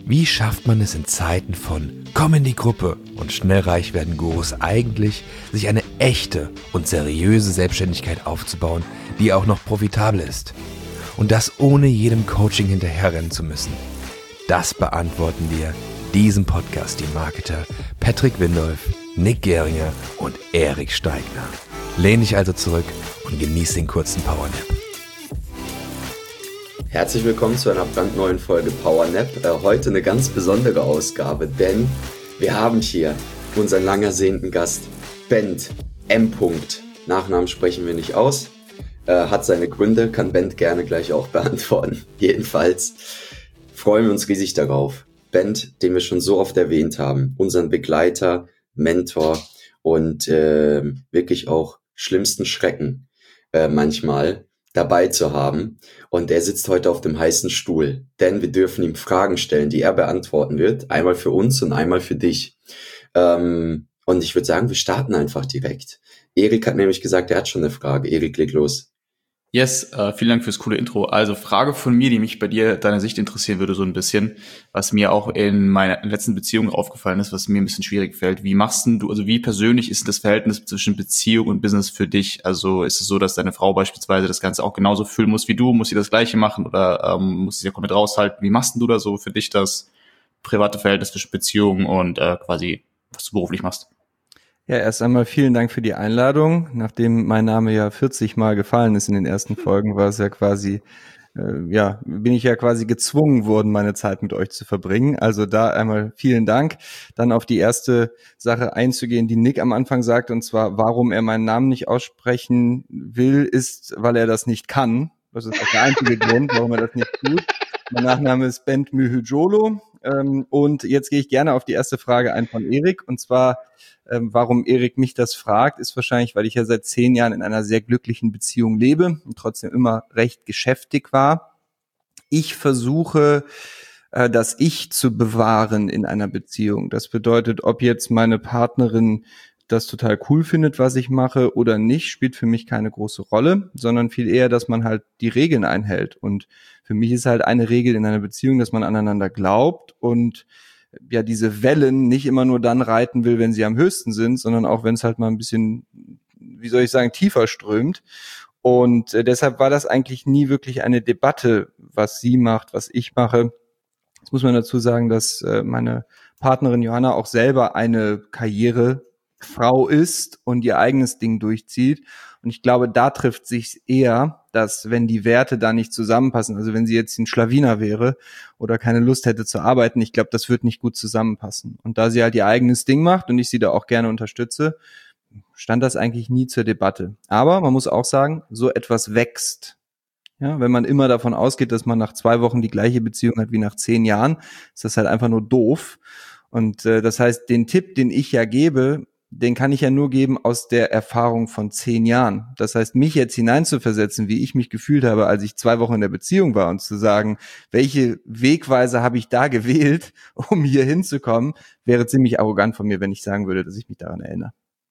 Wie schafft man es in Zeiten von komm in die Gruppe und schnell reich werden Gurus eigentlich, sich eine echte und seriöse Selbstständigkeit aufzubauen, die auch noch profitabel ist? Und das ohne jedem Coaching hinterherrennen zu müssen. Das beantworten dir diesem Podcast die Marketer Patrick Windolf, Nick Geringer und Erik Steigner. Lehn dich also zurück und genieß den kurzen Powernap. Herzlich willkommen zu einer brandneuen Folge Powernap. Heute eine ganz besondere Ausgabe, denn wir haben hier unseren lang ersehnten Gast, Bent M. Nachnamen sprechen wir nicht aus. Hat seine Gründe, kann Bent gerne gleich auch beantworten. Jedenfalls freuen wir uns riesig darauf. Bent, den wir schon so oft erwähnt haben, unseren Begleiter, Mentor und wirklich auch schlimmsten Schrecken manchmal dabei zu haben. Und er sitzt heute auf dem heißen Stuhl, denn wir dürfen ihm Fragen stellen, die er beantworten wird. Einmal für uns und einmal für dich. Und ich würde sagen, wir starten einfach direkt. Erik hat nämlich gesagt, er hat schon eine Frage. Erik, leg los. Yes, vielen Dank fürs coole Intro. Also Frage von mir, die mich bei dir, deiner Sicht interessieren würde so ein bisschen, was mir auch in meiner letzten Beziehung aufgefallen ist, was mir ein bisschen schwierig fällt. Wie machst denn du, also wie persönlich ist das Verhältnis zwischen Beziehung und Business für dich? Also ist es so, dass deine Frau beispielsweise das Ganze auch genauso fühlen muss wie du? Muss sie das Gleiche machen oder muss sie ja komplett raushalten? Wie machst denn du da so für dich das private Verhältnis zwischen Beziehung und quasi, was du beruflich machst? Ja, erst einmal vielen Dank für die Einladung. Nachdem mein Name ja 40 Mal gefallen ist in den ersten Folgen, war es ja quasi, bin ich ja quasi gezwungen worden, meine Zeit mit euch zu verbringen. Also da einmal vielen Dank. Dann auf die erste Sache einzugehen, die Nick am Anfang sagte, und zwar, warum er meinen Namen nicht aussprechen will, ist, weil er das nicht kann. Das ist auch der einzige Grund, warum er das nicht tut. Mein Nachname ist Bent Mühüjolo. Und jetzt gehe ich gerne auf die erste Frage ein von Erik, und zwar, warum Erik mich das fragt, ist wahrscheinlich, weil ich ja seit 10 Jahren in einer sehr glücklichen Beziehung lebe und trotzdem immer recht geschäftig war. Ich versuche, das Ich zu bewahren in einer Beziehung. Das bedeutet, ob jetzt meine Partnerin das total cool findet, was ich mache oder nicht, spielt für mich keine große Rolle, sondern viel eher, dass man halt die Regeln einhält. Und für mich ist halt eine Regel in einer Beziehung, dass man aneinander glaubt und ja diese Wellen nicht immer nur dann reiten will, wenn sie am höchsten sind, sondern auch, wenn es halt mal ein bisschen, wie soll ich sagen, tiefer strömt. Und deshalb war das eigentlich nie wirklich eine Debatte, was sie macht, was ich mache. Jetzt muss man dazu sagen, dass meine Partnerin Johanna auch selber eine Karrierefrau ist und ihr eigenes Ding durchzieht. Und ich glaube, da trifft sich eher, dass wenn die Werte da nicht zusammenpassen, also wenn sie jetzt ein Schlawiner wäre oder keine Lust hätte zu arbeiten, ich glaube, das wird nicht gut zusammenpassen. Und da sie halt ihr eigenes Ding macht und ich sie da auch gerne unterstütze, stand das eigentlich nie zur Debatte. Aber man muss auch sagen, so etwas wächst. Ja, wenn man immer davon ausgeht, dass man nach 2 Wochen die gleiche Beziehung hat wie nach 10 Jahren, ist das halt einfach nur doof. Und das heißt, den Tipp, den ich ja gebe, den kann ich ja nur geben aus der Erfahrung von 10 Jahren. Das heißt, mich jetzt hineinzuversetzen, wie ich mich gefühlt habe, als ich 2 Wochen in der Beziehung war und zu sagen, welche Wegweise habe ich da gewählt, um hier hinzukommen, wäre ziemlich arrogant von mir, wenn ich sagen würde, dass ich mich daran erinnere.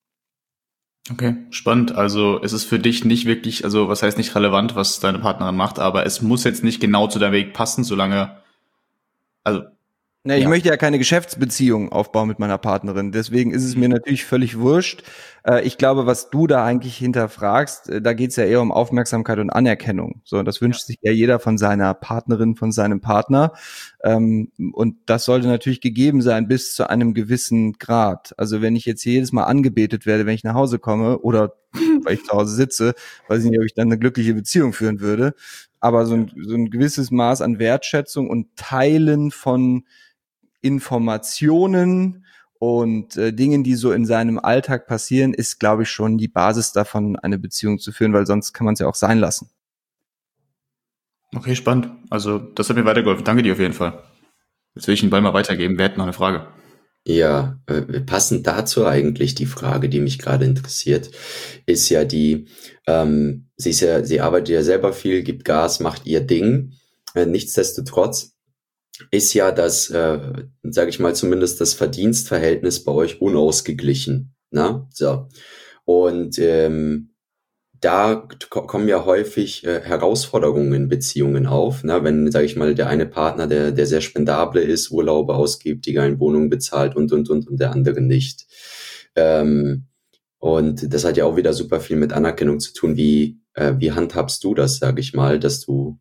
Okay, spannend. Also es ist für dich nicht wirklich, also was heißt nicht relevant, was deine Partnerin macht, aber es muss jetzt nicht genau zu deinem Weg passen, solange, also Ne, ich möchte ja keine Geschäftsbeziehung aufbauen mit meiner Partnerin. Deswegen ist es mir natürlich völlig wurscht. Ich glaube, was du da eigentlich hinterfragst, da geht es ja eher um Aufmerksamkeit und Anerkennung. So, das wünscht sich ja jeder von seiner Partnerin, von seinem Partner. Und das sollte natürlich gegeben sein bis zu einem gewissen Grad. Also wenn ich jetzt jedes Mal angebetet werde, wenn ich nach Hause komme oder weil ich zu Hause sitze, weiß ich nicht, ob ich dann eine glückliche Beziehung führen würde. Aber so ein gewisses Maß an Wertschätzung und Teilen von Informationen und Dingen, die so in seinem Alltag passieren, ist, glaube ich, schon die Basis davon, eine Beziehung zu führen, weil sonst kann man es ja auch sein lassen. okay, spannend. Also das hat mir weitergeholfen. Danke dir auf jeden Fall. Jetzt will ich den Ball mal weitergeben. Wer hat noch eine Frage? Ja, passend dazu eigentlich die Frage, die mich gerade interessiert, ist ja die, sie arbeitet ja selber viel, gibt Gas, macht ihr Ding. Nichtsdestotrotz ist ja das, sage ich mal, zumindest das Verdienstverhältnis bei euch unausgeglichen. Ne? So. Und da kommen ja häufig Herausforderungen in Beziehungen auf, ne? Wenn, sage ich mal, der eine Partner, der sehr spendable ist, Urlaube ausgibt, die geilen Wohnungen bezahlt und der andere nicht. Und das hat ja auch wieder super viel mit Anerkennung zu tun. Wie handhabst du das, sage ich mal, dass du,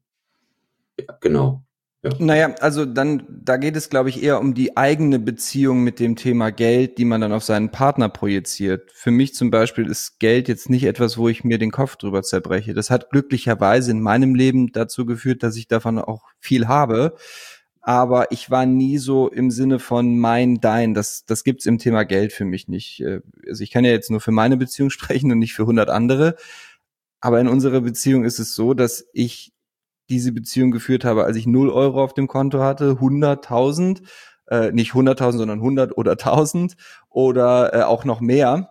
ja, genau, ja. Naja, also da geht es, glaube ich, eher um die eigene Beziehung mit dem Thema Geld, die man dann auf seinen Partner projiziert. Für mich zum Beispiel ist Geld jetzt nicht etwas, wo ich mir den Kopf drüber zerbreche. Das hat glücklicherweise in meinem Leben dazu geführt, dass ich davon auch viel habe. Aber ich war nie so im Sinne von mein, dein. Das gibt's im Thema Geld für mich nicht. Also ich kann ja jetzt nur für meine Beziehung sprechen und nicht für 100 andere. Aber in unserer Beziehung ist es so, dass ich diese Beziehung geführt habe, als ich 0 Euro auf dem Konto hatte, 100.000, nicht 100.000, sondern 100 oder 1.000 oder auch noch mehr.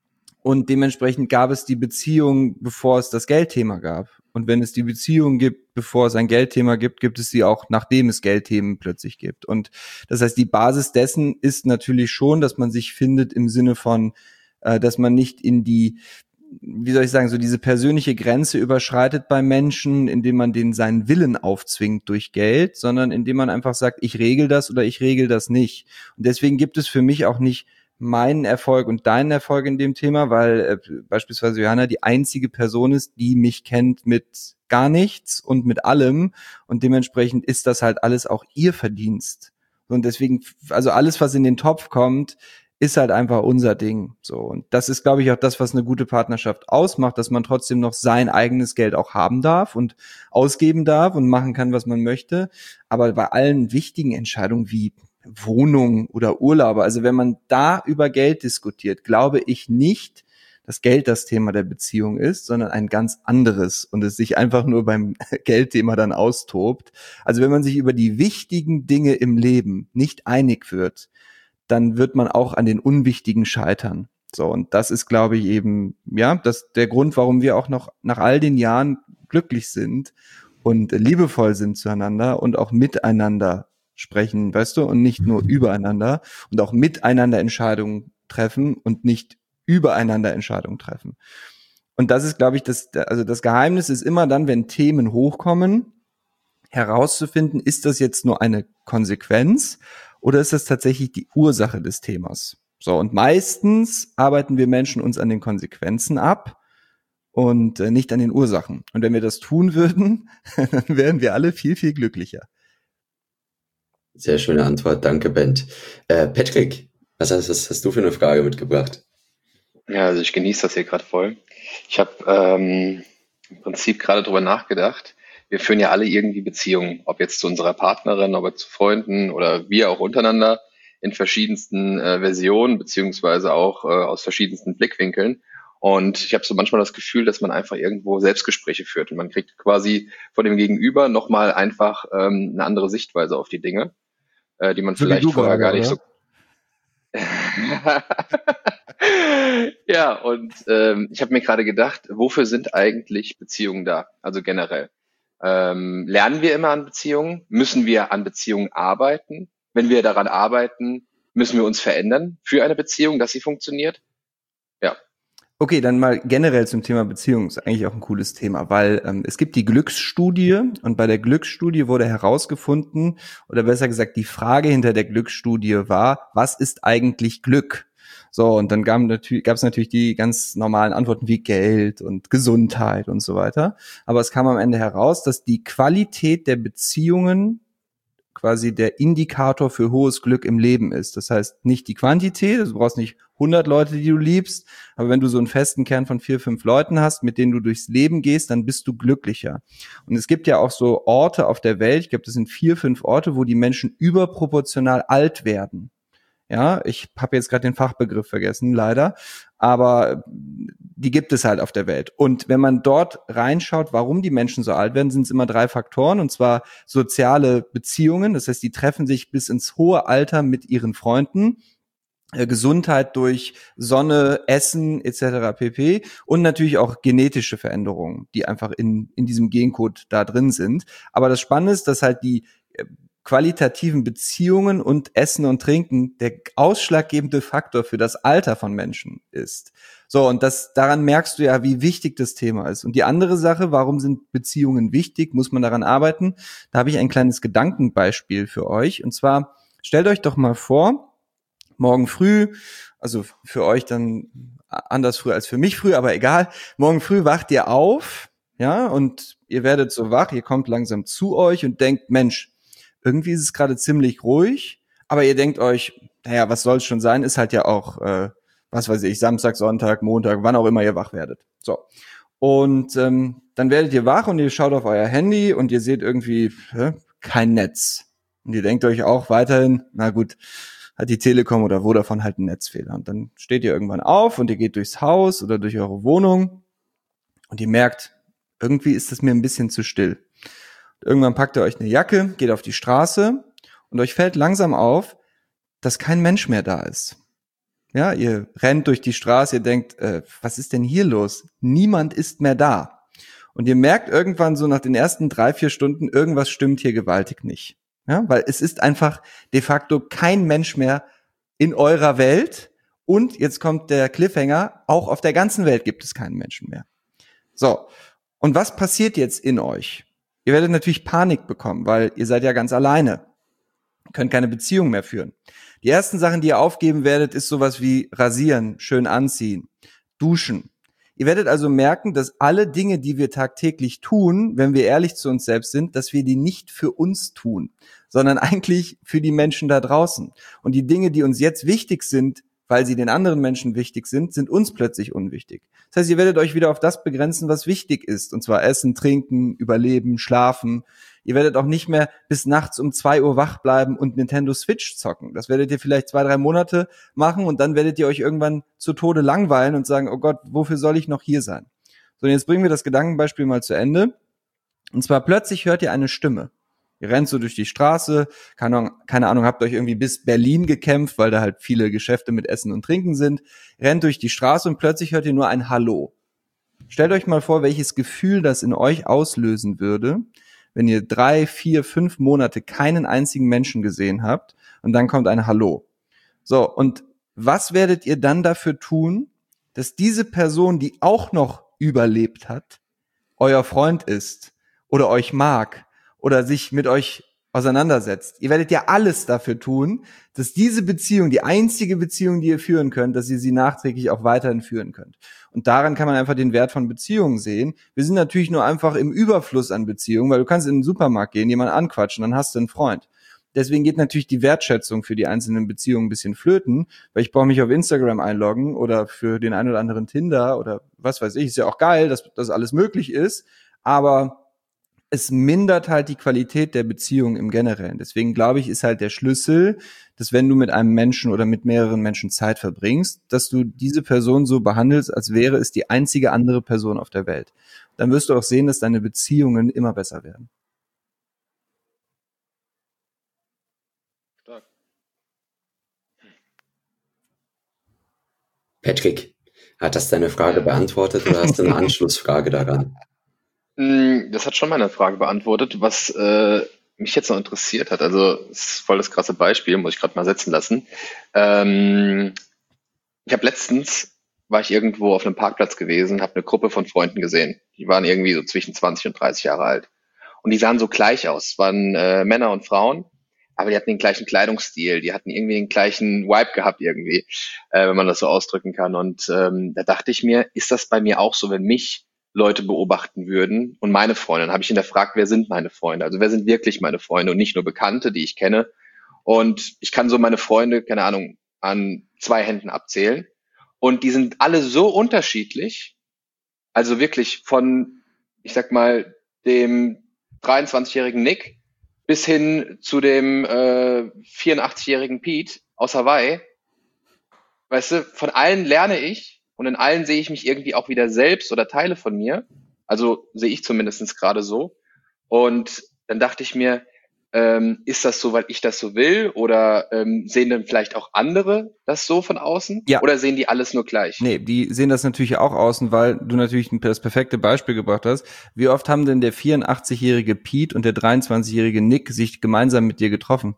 Und dementsprechend gab es die Beziehung, bevor es das Geldthema gab. Und wenn es die Beziehung gibt, bevor es ein Geldthema gibt, gibt es sie auch, nachdem es Geldthemen plötzlich gibt. Und das heißt, die Basis dessen ist natürlich schon, dass man sich findet im Sinne von, dass man nicht in die, wie soll ich sagen, so diese persönliche Grenze überschreitet bei Menschen, indem man denen seinen Willen aufzwingt durch Geld, sondern indem man einfach sagt, ich regel das oder ich regel das nicht. Und deswegen gibt es für mich auch nicht meinen Erfolg und deinen Erfolg in dem Thema, weil beispielsweise Johanna die einzige Person ist, die mich kennt mit gar nichts und mit allem, und dementsprechend ist das halt alles auch ihr Verdienst. Und deswegen, also alles, was in den Topf kommt, ist halt einfach unser Ding. So. Und das ist, glaube ich, auch das, was eine gute Partnerschaft ausmacht, dass man trotzdem noch sein eigenes Geld auch haben darf und ausgeben darf und machen kann, was man möchte. Aber bei allen wichtigen Entscheidungen wie Wohnung oder Urlaube, also wenn man da über Geld diskutiert, glaube ich nicht, dass Geld das Thema der Beziehung ist, sondern ein ganz anderes und es sich einfach nur beim Geldthema dann austobt. Also wenn man sich über die wichtigen Dinge im Leben nicht einig wird, dann wird man auch an den unwichtigen scheitern. So, und das ist, glaube ich, eben, ja, das der Grund, warum wir auch noch nach all den Jahren glücklich sind und liebevoll sind zueinander und auch miteinander sprechen, weißt du, und nicht nur übereinander und auch miteinander Entscheidungen treffen und nicht übereinander Entscheidungen treffen. Und das ist, glaube ich, das Geheimnis ist immer dann, wenn Themen hochkommen, herauszufinden, ist das jetzt nur eine Konsequenz oder ist das tatsächlich die Ursache des Themas? So, und meistens arbeiten wir Menschen uns an den Konsequenzen ab und nicht an den Ursachen. Und wenn wir das tun würden, dann wären wir alle viel, viel glücklicher. Sehr schöne Antwort, danke, Bent. Patrick, was hast du für eine Frage mitgebracht? Ja, also ich genieße das hier gerade voll. Ich habe im Prinzip gerade drüber nachgedacht. Wir führen ja alle irgendwie Beziehungen, ob jetzt zu unserer Partnerin, ob zu Freunden oder wir auch untereinander in verschiedensten Versionen, beziehungsweise auch aus verschiedensten Blickwinkeln. Und ich habe so manchmal das Gefühl, dass man einfach irgendwo Selbstgespräche führt und man kriegt quasi von dem Gegenüber nochmal einfach eine andere Sichtweise auf die Dinge, die man So wie vielleicht du vorher gerade, gar nicht oder? so. Ja, und ich habe mir gerade gedacht, wofür sind eigentlich Beziehungen da? Also generell. Lernen wir immer an Beziehungen? Müssen wir an Beziehungen arbeiten? Wenn wir daran arbeiten, müssen wir uns verändern für eine Beziehung, dass sie funktioniert? Ja. Okay, dann mal generell zum Thema Beziehung. Ist eigentlich auch ein cooles Thema, weil es gibt die Glücksstudie und bei der Glücksstudie wurde herausgefunden, oder besser gesagt, die Frage hinter der Glücksstudie war, was ist eigentlich Glück? So, und dann gab es natürlich die ganz normalen Antworten wie Geld und Gesundheit und so weiter. Aber es kam am Ende heraus, dass die Qualität der Beziehungen quasi der Indikator für hohes Glück im Leben ist. Das heißt, nicht die Quantität, du brauchst nicht 100 Leute, die du liebst, aber wenn du so einen festen Kern von 4, 5 Leuten hast, mit denen du durchs Leben gehst, dann bist du glücklicher. Und es gibt ja auch so Orte auf der Welt, ich glaube, das sind 4, 5 Orte, wo die Menschen überproportional alt werden. Ja, ich habe jetzt gerade den Fachbegriff vergessen, leider, aber die gibt es halt auf der Welt. Und wenn man dort reinschaut, warum die Menschen so alt werden, sind es immer 3 Faktoren, und zwar soziale Beziehungen, das heißt, die treffen sich bis ins hohe Alter mit ihren Freunden, Gesundheit durch Sonne, Essen etc. pp. Und natürlich auch genetische Veränderungen, die einfach in diesem Gencode da drin sind. Aber das Spannende ist, dass halt die qualitativen Beziehungen und Essen und Trinken der ausschlaggebende Faktor für das Alter von Menschen ist. So, und daran merkst du ja, wie wichtig das Thema ist. Und die andere Sache, warum sind Beziehungen wichtig, muss man daran arbeiten? Da habe ich ein kleines Gedankenbeispiel für euch. Und zwar, stellt euch doch mal vor, morgen früh, also für euch dann anders früh als für mich früh, aber egal, morgen früh wacht ihr auf, ja, und ihr werdet so wach, ihr kommt langsam zu euch und denkt, Mensch, irgendwie ist es gerade ziemlich ruhig, aber ihr denkt euch, naja, was soll es schon sein, ist halt ja auch, was weiß ich, Samstag, Sonntag, Montag, wann auch immer ihr wach werdet. So. Und dann werdet ihr wach und ihr schaut auf euer Handy und ihr seht irgendwie kein Netz. Und ihr denkt euch auch weiterhin, na gut, hat die Telekom oder Vodafone halt einen Netzfehler. Und dann steht ihr irgendwann auf und ihr geht durchs Haus oder durch eure Wohnung und ihr merkt, irgendwie ist es mir ein bisschen zu still. Und irgendwann packt ihr euch eine Jacke, geht auf die Straße und euch fällt langsam auf, dass kein Mensch mehr da ist. Ja, ihr rennt durch die Straße, ihr denkt, was ist denn hier los? Niemand ist mehr da. Und ihr merkt irgendwann so nach den ersten 3-4 Stunden, irgendwas stimmt hier gewaltig nicht. Ja, weil es ist einfach de facto kein Mensch mehr in eurer Welt. Und jetzt kommt der Cliffhanger, auch auf der ganzen Welt gibt es keinen Menschen mehr. So, und was passiert jetzt in euch? Ihr werdet natürlich Panik bekommen, weil ihr seid ja ganz alleine. Könnt keine Beziehung mehr führen. Die ersten Sachen, die ihr aufgeben werdet, ist sowas wie rasieren, schön anziehen, duschen. Ihr werdet also merken, dass alle Dinge, die wir tagtäglich tun, wenn wir ehrlich zu uns selbst sind, dass wir die nicht für uns tun, sondern eigentlich für die Menschen da draußen. Und die Dinge, die uns jetzt wichtig sind, weil sie den anderen Menschen wichtig sind uns plötzlich unwichtig. Das heißt, ihr werdet euch wieder auf das begrenzen, was wichtig ist. Und zwar Essen, Trinken, Überleben, Schlafen. Ihr werdet auch nicht mehr bis nachts um 2 Uhr wach bleiben und Nintendo Switch zocken. Das werdet ihr vielleicht 2-3 Monate machen und dann werdet ihr euch irgendwann zu Tode langweilen und sagen, oh Gott, wofür soll ich noch hier sein? So, und jetzt bringen wir das Gedankenbeispiel mal zu Ende. Und zwar plötzlich hört ihr eine Stimme. Ihr rennt so durch die Straße, keine Ahnung, habt euch irgendwie bis Berlin gekämpft, weil da halt viele Geschäfte mit Essen und Trinken sind. Rennt durch die Straße und plötzlich hört ihr nur ein Hallo. Stellt euch mal vor, welches Gefühl das in euch auslösen würde, wenn ihr 3, 4, 5 Monate keinen einzigen Menschen gesehen habt und dann kommt ein Hallo. So, und was werdet ihr dann dafür tun, dass diese Person, die auch noch überlebt hat, euer Freund ist oder euch mag oder sich mit euch auseinandersetzt? Ihr werdet ja alles dafür tun, dass diese Beziehung, die einzige Beziehung, die ihr führen könnt, dass ihr sie nachträglich auch weiterhin führen könnt. Und daran kann man einfach den Wert von Beziehungen sehen. Wir sind natürlich nur einfach im Überfluss an Beziehungen, weil du kannst in den Supermarkt gehen, jemanden anquatschen, dann hast du einen Freund. Deswegen geht natürlich die Wertschätzung für die einzelnen Beziehungen ein bisschen flöten, weil ich brauche mich auf Instagram einloggen oder für den einen oder anderen Tinder oder was weiß ich. Ist ja auch geil, dass das alles möglich ist, aber es mindert halt die Qualität der Beziehung im Generellen. Deswegen glaube ich, ist halt der Schlüssel, dass wenn du mit einem Menschen oder mit mehreren Menschen Zeit verbringst, dass du diese Person so behandelst, als wäre es die einzige andere Person auf der Welt. Dann wirst du auch sehen, dass deine Beziehungen immer besser werden. Stark. Patrick, hat das deine Frage beantwortet oder hast du eine Anschlussfrage daran? Das hat schon meine Frage beantwortet. Was mich jetzt noch interessiert hat, also es ist voll das krasse Beispiel, muss ich gerade mal setzen lassen. Ich habe letztens, war ich irgendwo auf einem Parkplatz gewesen, habe eine Gruppe von Freunden gesehen. Die waren irgendwie so zwischen 20 und 30 Jahre alt. Und die sahen so gleich aus. Es waren Männer und Frauen, aber die hatten den gleichen Kleidungsstil, die hatten irgendwie den gleichen Vibe gehabt irgendwie, wenn man das so ausdrücken kann. Und da dachte ich mir, ist das bei mir auch so, wenn mich Leute beobachten würden und meine Freunde? Dann habe ich hinterfragt, wer sind meine Freunde? Also wer sind wirklich meine Freunde und nicht nur Bekannte, die ich kenne? Und ich kann so meine Freunde, keine Ahnung, an 2 Händen abzählen. Und die sind alle so unterschiedlich, also wirklich von, ich sag mal, dem 23-jährigen Nick bis hin zu dem 84-jährigen Pete aus Hawaii. Weißt du, von allen lerne ich und in allen sehe ich mich irgendwie auch wieder selbst oder Teile von mir. Also sehe ich zumindest gerade so. Und dann dachte ich mir, Ist das so, weil ich das so will? Oder sehen dann vielleicht auch andere das so von außen? Ja. Oder sehen die alles nur gleich? Nee, die sehen das natürlich auch außen, weil du natürlich das perfekte Beispiel gebracht hast. Wie oft haben denn der 84-jährige Pete und der 23-jährige Nick sich gemeinsam mit dir getroffen?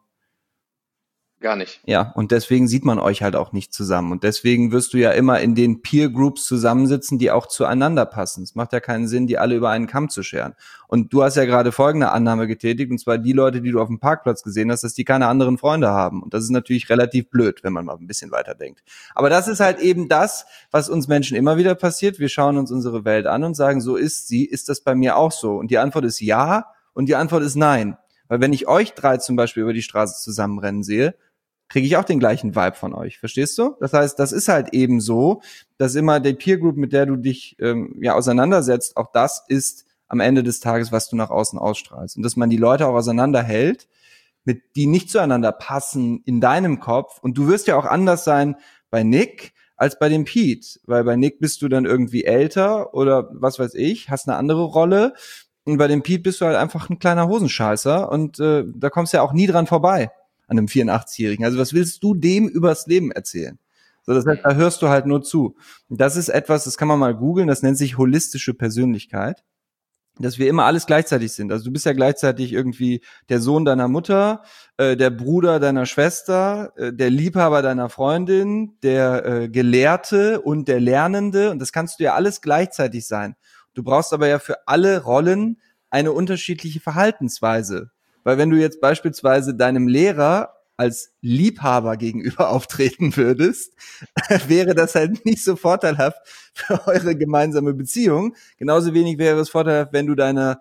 Gar nicht. Ja, und deswegen sieht man euch halt auch nicht zusammen. Und deswegen wirst du ja immer in den Peer Groups zusammensitzen, die auch zueinander passen. Es macht ja keinen Sinn, die alle über einen Kamm zu scheren. Und du hast ja gerade folgende Annahme getätigt, und zwar die Leute, die du auf dem Parkplatz gesehen hast, dass die keine anderen Freunde haben. Und das ist natürlich relativ blöd, wenn man mal ein bisschen weiter denkt. Aber das ist halt eben das, was uns Menschen immer wieder passiert. Wir schauen uns unsere Welt an und sagen, so ist sie, ist das bei mir auch so? Und die Antwort ist ja und die Antwort ist nein. Weil wenn ich euch drei zum Beispiel über die Straße zusammenrennen sehe, kriege ich auch den gleichen Vibe von euch, verstehst du? Das heißt, das ist halt eben so, dass immer die Peer Group, mit der du dich auseinandersetzt, auch das ist am Ende des Tages, was du nach außen ausstrahlst. Und dass man die Leute auch auseinanderhält, die nicht zueinander passen in deinem Kopf. Und du wirst ja auch anders sein bei Nick als bei dem Pete, weil bei Nick bist du dann irgendwie älter oder was weiß ich, hast eine andere Rolle. Und bei dem Pete bist du halt einfach ein kleiner Hosenscheißer und da kommst du ja auch nie dran vorbei an einem 84-Jährigen. Also was willst du dem übers Leben erzählen? So, das heißt, da hörst du halt nur zu. Und das ist etwas, das kann man mal googeln, das nennt sich holistische Persönlichkeit, dass wir immer alles gleichzeitig sind. Also du bist ja gleichzeitig irgendwie der Sohn deiner Mutter, der Bruder deiner Schwester, der Liebhaber deiner Freundin, der Gelehrte und der Lernende. Und das kannst du ja alles gleichzeitig sein. Du brauchst aber ja für alle Rollen eine unterschiedliche Verhaltensweise. Weil wenn du jetzt beispielsweise deinem Lehrer als Liebhaber gegenüber auftreten würdest, wäre das halt nicht so vorteilhaft für eure gemeinsame Beziehung. Genauso wenig wäre es vorteilhaft, wenn du deiner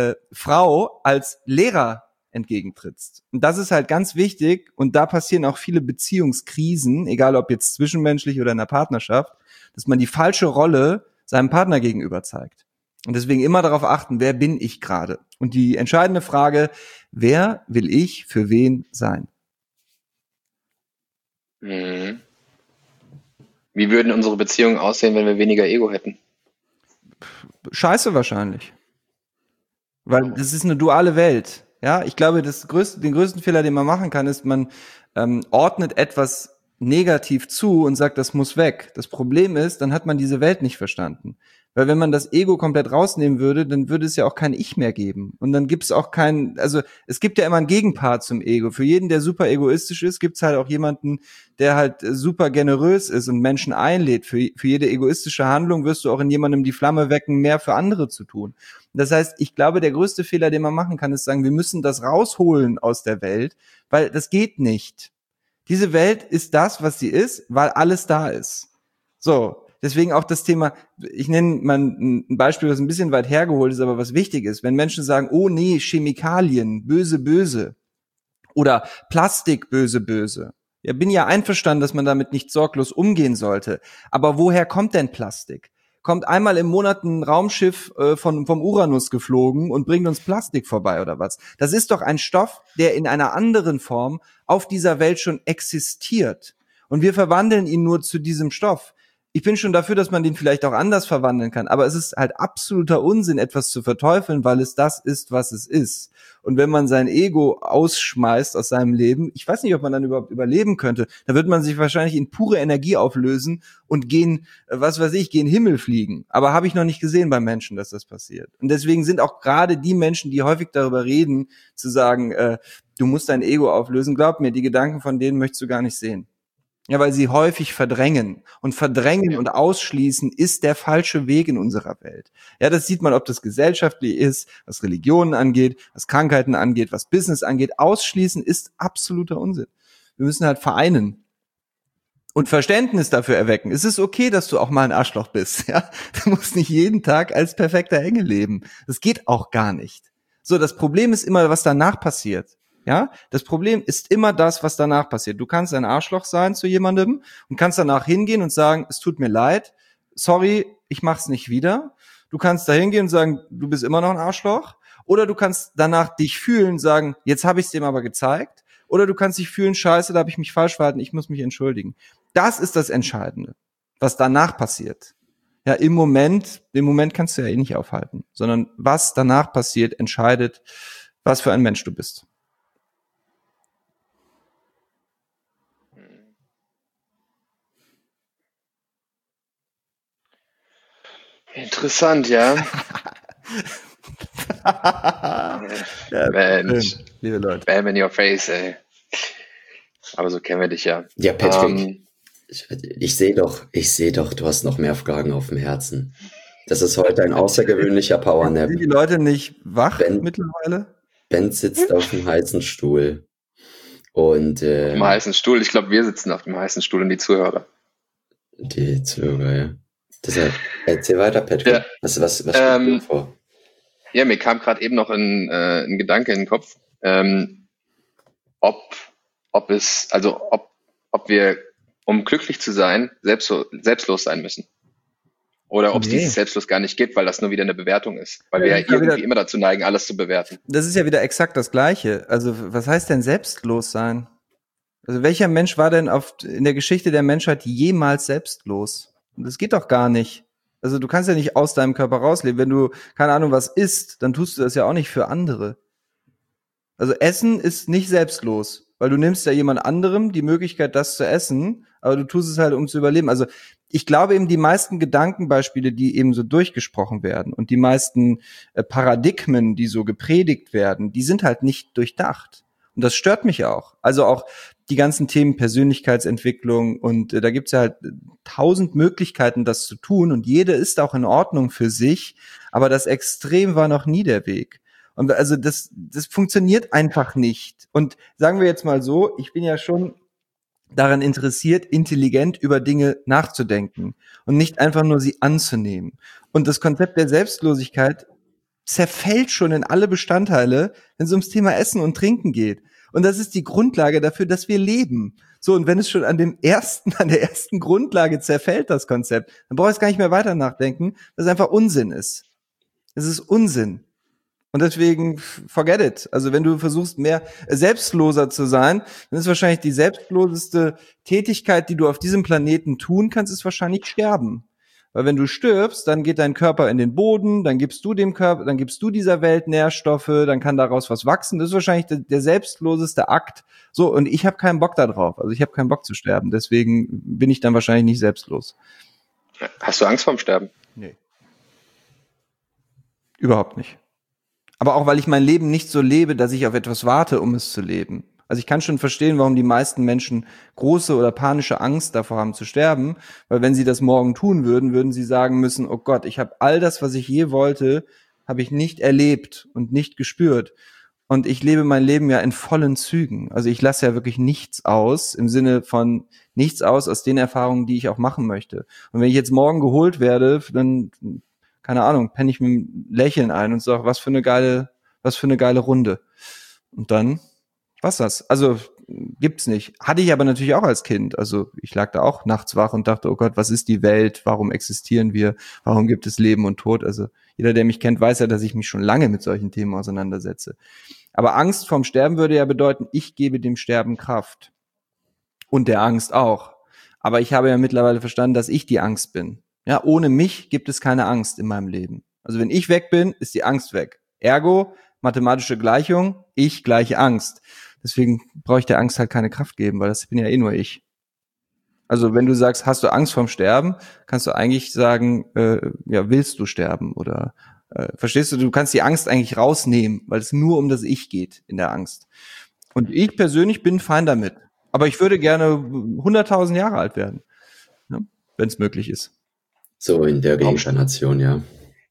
Frau als Lehrer entgegentrittst. Und das ist halt ganz wichtig und da passieren auch viele Beziehungskrisen, egal ob jetzt zwischenmenschlich oder in der Partnerschaft, dass man die falsche Rolle seinem Partner gegenüber zeigt. Und deswegen immer darauf achten, wer bin ich gerade? Und die entscheidende Frage, wer will ich für wen sein? Mhm. Wie würden unsere Beziehungen aussehen, wenn wir weniger Ego hätten? Scheiße wahrscheinlich. Weil das ist eine duale Welt. Ja, ich glaube, den größten Fehler, den man machen kann, ist, man ordnet etwas negativ zu und sagt, das muss weg. Das Problem ist, dann hat man diese Welt nicht verstanden. Weil wenn man das Ego komplett rausnehmen würde, dann würde es ja auch kein Ich mehr geben. Und dann gibt es auch es gibt ja immer einen Gegenpart zum Ego. Für jeden, der super egoistisch ist, gibt es halt auch jemanden, der halt super generös ist und Menschen einlädt. Für jede egoistische Handlung wirst du auch in jemandem die Flamme wecken, mehr für andere zu tun. Das heißt, ich glaube, der größte Fehler, den man machen kann, ist sagen, wir müssen das rausholen aus der Welt, weil das geht nicht. Diese Welt ist das, was sie ist, weil alles da ist. So, deswegen auch das Thema, ich nenne mal ein Beispiel, was ein bisschen weit hergeholt ist, aber was wichtig ist. Wenn Menschen sagen, oh nee, Chemikalien, böse, böse oder Plastik, böse, böse. Ja, bin ja einverstanden, dass man damit nicht sorglos umgehen sollte. Aber woher kommt denn Plastik? Kommt einmal im Monat ein Raumschiff vom Uranus geflogen und bringt uns Plastik vorbei oder was? Das ist doch ein Stoff, der in einer anderen Form auf dieser Welt schon existiert. Und wir verwandeln ihn nur zu diesem Stoff. Ich bin schon dafür, dass man den vielleicht auch anders verwandeln kann, aber es ist halt absoluter Unsinn, etwas zu verteufeln, weil es das ist, was es ist. Und wenn man sein Ego ausschmeißt aus seinem Leben, ich weiß nicht, ob man dann überhaupt überleben könnte, da wird man sich wahrscheinlich in pure Energie auflösen und gehen Himmel fliegen. Aber habe ich noch nicht gesehen beim Menschen, dass das passiert. Und deswegen sind auch gerade die Menschen, die häufig darüber reden, zu sagen, du musst dein Ego auflösen, glaub mir, die Gedanken von denen möchtest du gar nicht sehen. Ja, weil sie häufig verdrängen. Und verdrängen und ausschließen ist der falsche Weg in unserer Welt. Ja, das sieht man, ob das gesellschaftlich ist, was Religionen angeht, was Krankheiten angeht, was Business angeht. Ausschließen ist absoluter Unsinn. Wir müssen halt vereinen und Verständnis dafür erwecken. Es ist okay, dass du auch mal ein Arschloch bist. Ja, du musst nicht jeden Tag als perfekter Engel leben. Das geht auch gar nicht. So, das Problem ist immer, was danach passiert. Ja, das Problem ist immer das, was danach passiert. Du kannst ein Arschloch sein zu jemandem und kannst danach hingehen und sagen, es tut mir leid, sorry, ich mach's nicht wieder. Du kannst da hingehen und sagen, du bist immer noch ein Arschloch. Oder du kannst danach dich fühlen und sagen, jetzt habe ich es dem aber gezeigt. Oder du kannst dich fühlen, scheiße, da habe ich mich falsch verhalten, ich muss mich entschuldigen. Das ist das Entscheidende, was danach passiert. Ja, den Moment kannst du ja eh nicht aufhalten, sondern was danach passiert, entscheidet, was für ein Mensch du bist. Interessant, ja. Ja, Mensch, schön, liebe Leute. bam in your face, ey. Aber so kennen wir dich ja. Ja, Patrick, Ähm, ich sehe doch, du hast noch mehr Fragen auf dem Herzen. Das ist heute ein außergewöhnlicher Powernap. Sind die Leute nicht wach Ben- mittlerweile? Ben sitzt auf dem heißen Stuhl und auf dem heißen Stuhl. Ich glaube, wir sitzen auf dem heißen Stuhl und die Zuhörer. die Zuhörer, ja. Deshalb, erzähl weiter, Patrick. Ja. Was steht dir vor? Ja, mir kam gerade eben noch ein Gedanke in den Kopf, ob wir, um glücklich zu sein, selbstlos sein müssen. Oder ob es Nee. dieses Selbstlos gar nicht gibt, weil das nur wieder eine Bewertung ist. Weil wir ja das ist ja irgendwie wieder- immer dazu neigen, alles zu bewerten. Das ist ja wieder exakt das Gleiche. Also, was heißt denn selbstlos sein? Also, welcher Mensch war denn in der Geschichte der Menschheit jemals selbstlos? Das geht doch gar nicht. Also, du kannst ja nicht aus deinem Körper rausleben. Wenn du, keine Ahnung, was isst, dann tust du das ja auch nicht für andere. Also, Essen ist nicht selbstlos, weil du nimmst ja jemand anderem die Möglichkeit, das zu essen, aber du tust es halt, um zu überleben. Also, ich glaube eben, die meisten Gedankenbeispiele, die eben so durchgesprochen werden und die meisten Paradigmen, die so gepredigt werden, die sind halt nicht durchdacht. Und das stört mich auch. Also auch die ganzen Themen Persönlichkeitsentwicklung und da gibt's ja halt 1000 Möglichkeiten, das zu tun und jede ist auch in Ordnung für sich, aber das Extrem war noch nie der Weg. Und also das funktioniert einfach nicht. Und sagen wir jetzt mal so, ich bin ja schon daran interessiert, intelligent über Dinge nachzudenken und nicht einfach nur sie anzunehmen. Und das Konzept der Selbstlosigkeit zerfällt schon in alle Bestandteile, wenn es ums Thema Essen und Trinken geht. Und das ist die Grundlage dafür, dass wir leben. So, und wenn es schon an der ersten Grundlage zerfällt, das Konzept, dann brauche ich gar nicht mehr weiter nachdenken, dass es einfach Unsinn ist. Es ist Unsinn. Und deswegen, forget it. Also wenn du versuchst, mehr selbstloser zu sein, dann ist wahrscheinlich die selbstloseste Tätigkeit, die du auf diesem Planeten tun kannst, ist wahrscheinlich sterben. Weil wenn du stirbst, dann geht dein Körper in den Boden, dann gibst du dem Körper, dann gibst du dieser Welt Nährstoffe, dann kann daraus was wachsen. Das ist wahrscheinlich der selbstloseste Akt. So, und ich habe keinen Bock da drauf. Also ich habe keinen Bock zu sterben. Deswegen bin ich dann wahrscheinlich nicht selbstlos. Hast du Angst vorm Sterben? Nee. Überhaupt nicht. Aber auch, weil ich mein Leben nicht so lebe, dass ich auf etwas warte, um es zu leben. Also ich kann schon verstehen, warum die meisten Menschen große oder panische Angst davor haben zu sterben, weil wenn sie das morgen tun würden, würden sie sagen müssen, oh Gott, ich habe all das, was ich je wollte, habe ich nicht erlebt und nicht gespürt. Und ich lebe mein Leben ja in vollen Zügen. Also ich lasse ja wirklich nichts aus, im Sinne von nichts aus den Erfahrungen, die ich auch machen möchte. Und wenn ich jetzt morgen geholt werde, dann keine Ahnung, penne ich mit einem Lächeln ein und sage, was für eine geile Runde. Und dann, was das? Also, gibt's nicht. Hatte ich aber natürlich auch als Kind. Also, ich lag da auch nachts wach und dachte, oh Gott, was ist die Welt? Warum existieren wir? Warum gibt es Leben und Tod? Also, jeder, der mich kennt, weiß ja, dass ich mich schon lange mit solchen Themen auseinandersetze. Aber Angst vorm Sterben würde ja bedeuten, ich gebe dem Sterben Kraft. Und der Angst auch. Aber ich habe ja mittlerweile verstanden, dass ich die Angst bin. Ja, ohne mich gibt es keine Angst in meinem Leben. Also wenn ich weg bin, ist die Angst weg. Ergo, mathematische Gleichung, ich gleiche Angst. Deswegen brauche ich der Angst halt keine Kraft geben, weil das bin ja eh nur ich. Also wenn du sagst, hast du Angst vorm Sterben, kannst du eigentlich sagen, ja, willst du sterben? Oder verstehst du, du kannst die Angst eigentlich rausnehmen, weil es nur um das Ich geht in der Angst. Und ich persönlich bin fein damit. Aber ich würde gerne 100.000 Jahre alt werden, ne? Wenn es möglich ist. So in der Reinkarnation, ja.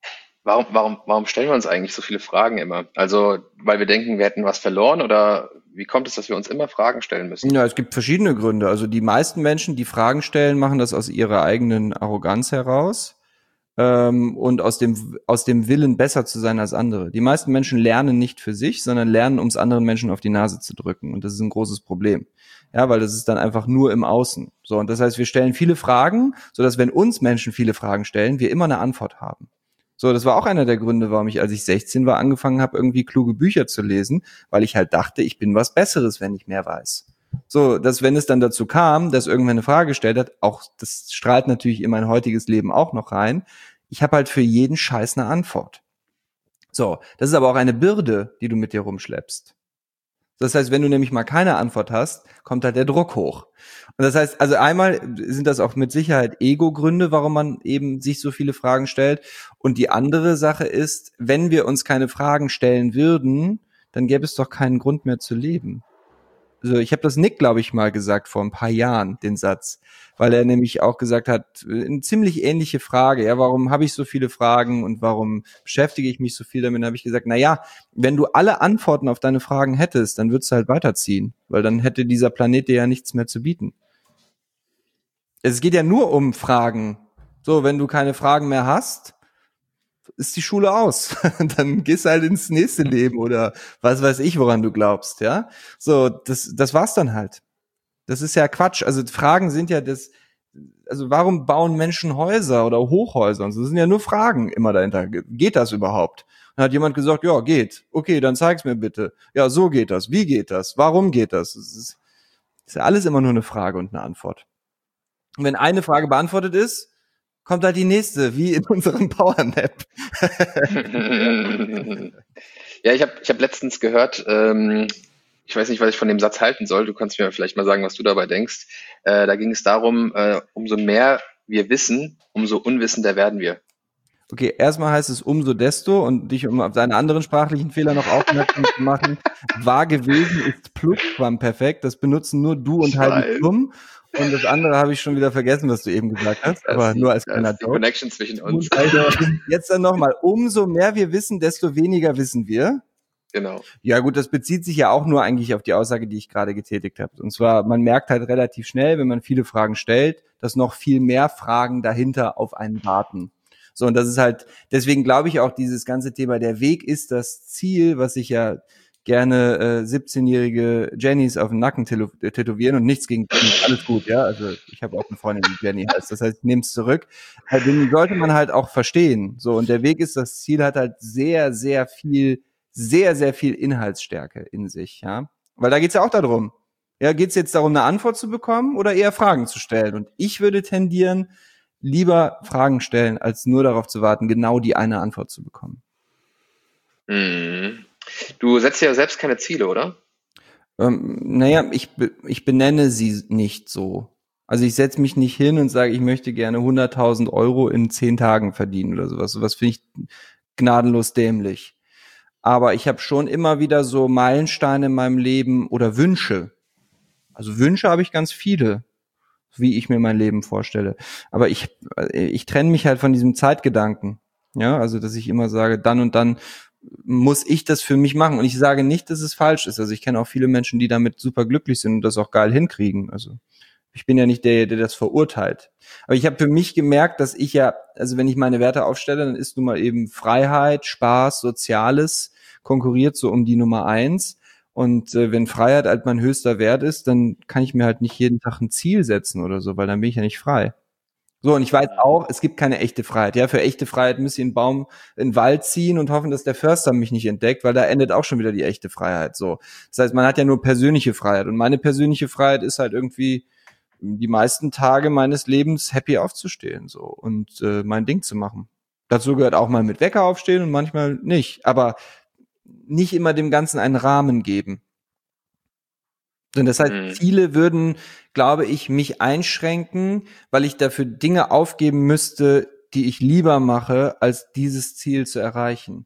Warum stellen wir uns eigentlich so viele Fragen immer? Also, weil wir denken, wir hätten was verloren oder wie kommt es, dass wir uns immer Fragen stellen müssen? Ja, es gibt verschiedene Gründe. Also die meisten Menschen, die Fragen stellen, machen das aus ihrer eigenen Arroganz heraus und aus dem Willen, besser zu sein als andere. Die meisten Menschen lernen nicht für sich, sondern lernen, um es anderen Menschen auf die Nase zu drücken. Und das ist ein großes Problem. Ja, weil das ist dann einfach nur im Außen. So, und das heißt, wir stellen viele Fragen, sodass, wenn uns Menschen viele Fragen stellen, wir immer eine Antwort haben. So, das war auch einer der Gründe, warum ich, als ich 16 war, angefangen habe, irgendwie kluge Bücher zu lesen, weil ich halt dachte, ich bin was Besseres, wenn ich mehr weiß. So, dass wenn es dann dazu kam, dass irgendwer eine Frage gestellt hat, auch das strahlt natürlich in mein heutiges Leben auch noch rein, ich habe halt für jeden Scheiß eine Antwort. So, das ist aber auch eine Bürde, die du mit dir rumschleppst. Das heißt, wenn du nämlich mal keine Antwort hast, kommt halt der Druck hoch. Und das heißt, also einmal sind das auch mit Sicherheit Ego-Gründe, warum man eben sich so viele Fragen stellt. Und die andere Sache ist, wenn wir uns keine Fragen stellen würden, dann gäbe es doch keinen Grund mehr zu leben. Also ich habe das Nick, glaube ich, mal gesagt vor ein paar Jahren, den Satz, weil er nämlich auch gesagt hat, eine ziemlich ähnliche Frage, ja, warum habe ich so viele Fragen und warum beschäftige ich mich so viel damit? Dann habe ich gesagt, na ja, wenn du alle Antworten auf deine Fragen hättest, dann würdest du halt weiterziehen, weil dann hätte dieser Planet dir ja nichts mehr zu bieten. Es geht ja nur um Fragen. So, wenn du keine Fragen mehr hast, ist die Schule aus. Dann gehst du halt ins nächste Leben oder was weiß ich, woran du glaubst, ja. So, das war's dann halt. Das ist ja Quatsch. Also Fragen sind ja also warum bauen Menschen Häuser oder Hochhäuser? Und so, das sind ja nur Fragen immer dahinter. Geht das überhaupt? Dann hat jemand gesagt, ja, geht. Okay, dann zeig's mir bitte. Ja, so geht das. Wie geht das? Warum geht das? Das ist ja alles immer nur eine Frage und eine Antwort. Und wenn eine Frage beantwortet ist, kommt halt die nächste, wie in unserem Powernap. Ja, ich hab letztens gehört, ich weiß nicht, was ich von dem Satz halten soll. Du kannst mir vielleicht mal sagen, was du dabei denkst. Da ging es darum, umso mehr wir wissen, umso unwissender werden wir. Okay, erstmal heißt es umso desto und dich, um auf deine anderen sprachlichen Fehler noch aufmerksam zu machen, war gewesen ist Plusquamperfekt. Das benutzen nur du und Heidi Klum. Und das andere habe ich schon wieder vergessen, was du eben gesagt hast. Aber nur als kleiner Joke. Die Connection zwischen uns. Also, jetzt dann nochmal, umso mehr wir wissen, desto weniger wissen wir. Genau. Ja gut, das bezieht sich ja auch nur eigentlich auf die Aussage, die ich gerade getätigt habe. Und zwar, man merkt halt relativ schnell, wenn man viele Fragen stellt, dass noch viel mehr Fragen dahinter auf einen warten. So, und das ist halt, deswegen glaube ich auch, dieses ganze Thema, der Weg ist das Ziel, was sich ja gerne 17-jährige Jennys auf den Nacken tätowieren und nichts gegen alles gut, ja. Also ich habe auch eine Freundin, die Jenny heißt. Das heißt, ich nehme es zurück. Den sollte man halt auch verstehen. So, und der Weg ist das Ziel, hat halt sehr, sehr viel Inhaltsstärke in sich, ja. Weil da geht's ja auch darum. Ja, geht's jetzt darum, eine Antwort zu bekommen oder eher Fragen zu stellen? Und ich würde tendieren, lieber Fragen stellen, als nur darauf zu warten, genau die eine Antwort zu bekommen. Mhm. Du setzt ja selbst keine Ziele, oder? Naja, ich benenne sie nicht so. Also ich setze mich nicht hin und sage, ich möchte gerne 100.000 Euro in 10 Tagen verdienen oder sowas. Sowas finde ich gnadenlos dämlich. Aber ich habe schon immer wieder so Meilensteine in meinem Leben oder Wünsche. Also Wünsche habe ich ganz viele, wie ich mir mein Leben vorstelle. Aber ich trenne mich halt von diesem Zeitgedanken. Ja, also dass ich immer sage, dann und dann muss ich das für mich machen. Und ich sage nicht, dass es falsch ist. Also ich kenne auch viele Menschen, die damit super glücklich sind und das auch geil hinkriegen. Also ich bin ja nicht der das verurteilt. Aber ich habe für mich gemerkt, dass ich ja, also wenn ich meine Werte aufstelle, dann ist nun mal eben Freiheit, Spaß, Soziales konkurriert so um die Nummer 1. Und wenn Freiheit halt mein höchster Wert ist, dann kann ich mir halt nicht jeden Tag ein Ziel setzen oder so, weil dann bin ich ja nicht frei. So, und ich weiß auch, es gibt keine echte Freiheit. Ja, für echte Freiheit müsste ich einen Baum in den Wald ziehen und hoffen, dass der Förster mich nicht entdeckt, weil da endet auch schon wieder die echte Freiheit. So, das heißt, man hat ja nur persönliche Freiheit. Und meine persönliche Freiheit ist halt irgendwie die meisten Tage meines Lebens happy aufzustehen so und mein Ding zu machen. Dazu gehört auch mal mit Wecker aufstehen und manchmal nicht. Aber nicht immer dem Ganzen einen Rahmen geben. Und das heißt, Ziele würden, glaube ich, mich einschränken, weil ich dafür Dinge aufgeben müsste, die ich lieber mache, als dieses Ziel zu erreichen.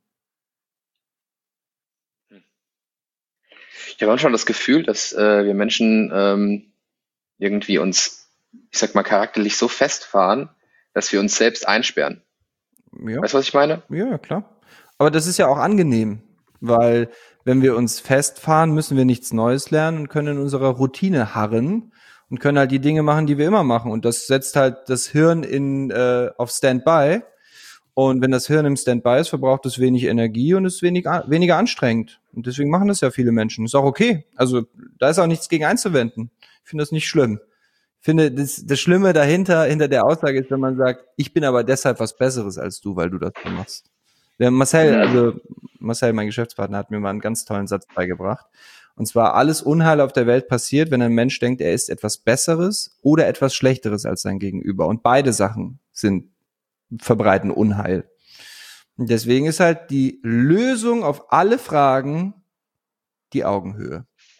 Ich habe manchmal das Gefühl, dass wir Menschen irgendwie uns, ich sag mal, charakterlich so festfahren, dass wir uns selbst einsperren. Ja. Weißt du, was ich meine? Ja, klar. Aber das ist ja auch angenehm, weil wenn wir uns festfahren, müssen wir nichts Neues lernen und können in unserer Routine harren und können halt die Dinge machen, die wir immer machen. Und das setzt halt das Hirn auf Standby. Und wenn das Hirn im Standby ist, verbraucht es wenig Energie und ist weniger anstrengend. Und deswegen machen das ja viele Menschen. Ist auch okay. Also da ist auch nichts gegen einzuwenden. Ich finde das nicht schlimm. Ich finde, das Schlimme dahinter, hinter der Aussage ist, wenn man sagt, ich bin aber deshalb was Besseres als du, weil du das so machst. Der Marcel, mein Geschäftspartner, hat mir mal einen ganz tollen Satz beigebracht. Und zwar, alles Unheil auf der Welt passiert, wenn ein Mensch denkt, er ist etwas Besseres oder etwas Schlechteres als sein Gegenüber. Und beide Sachen verbreiten Unheil. Und deswegen ist halt die Lösung auf alle Fragen die Augenhöhe.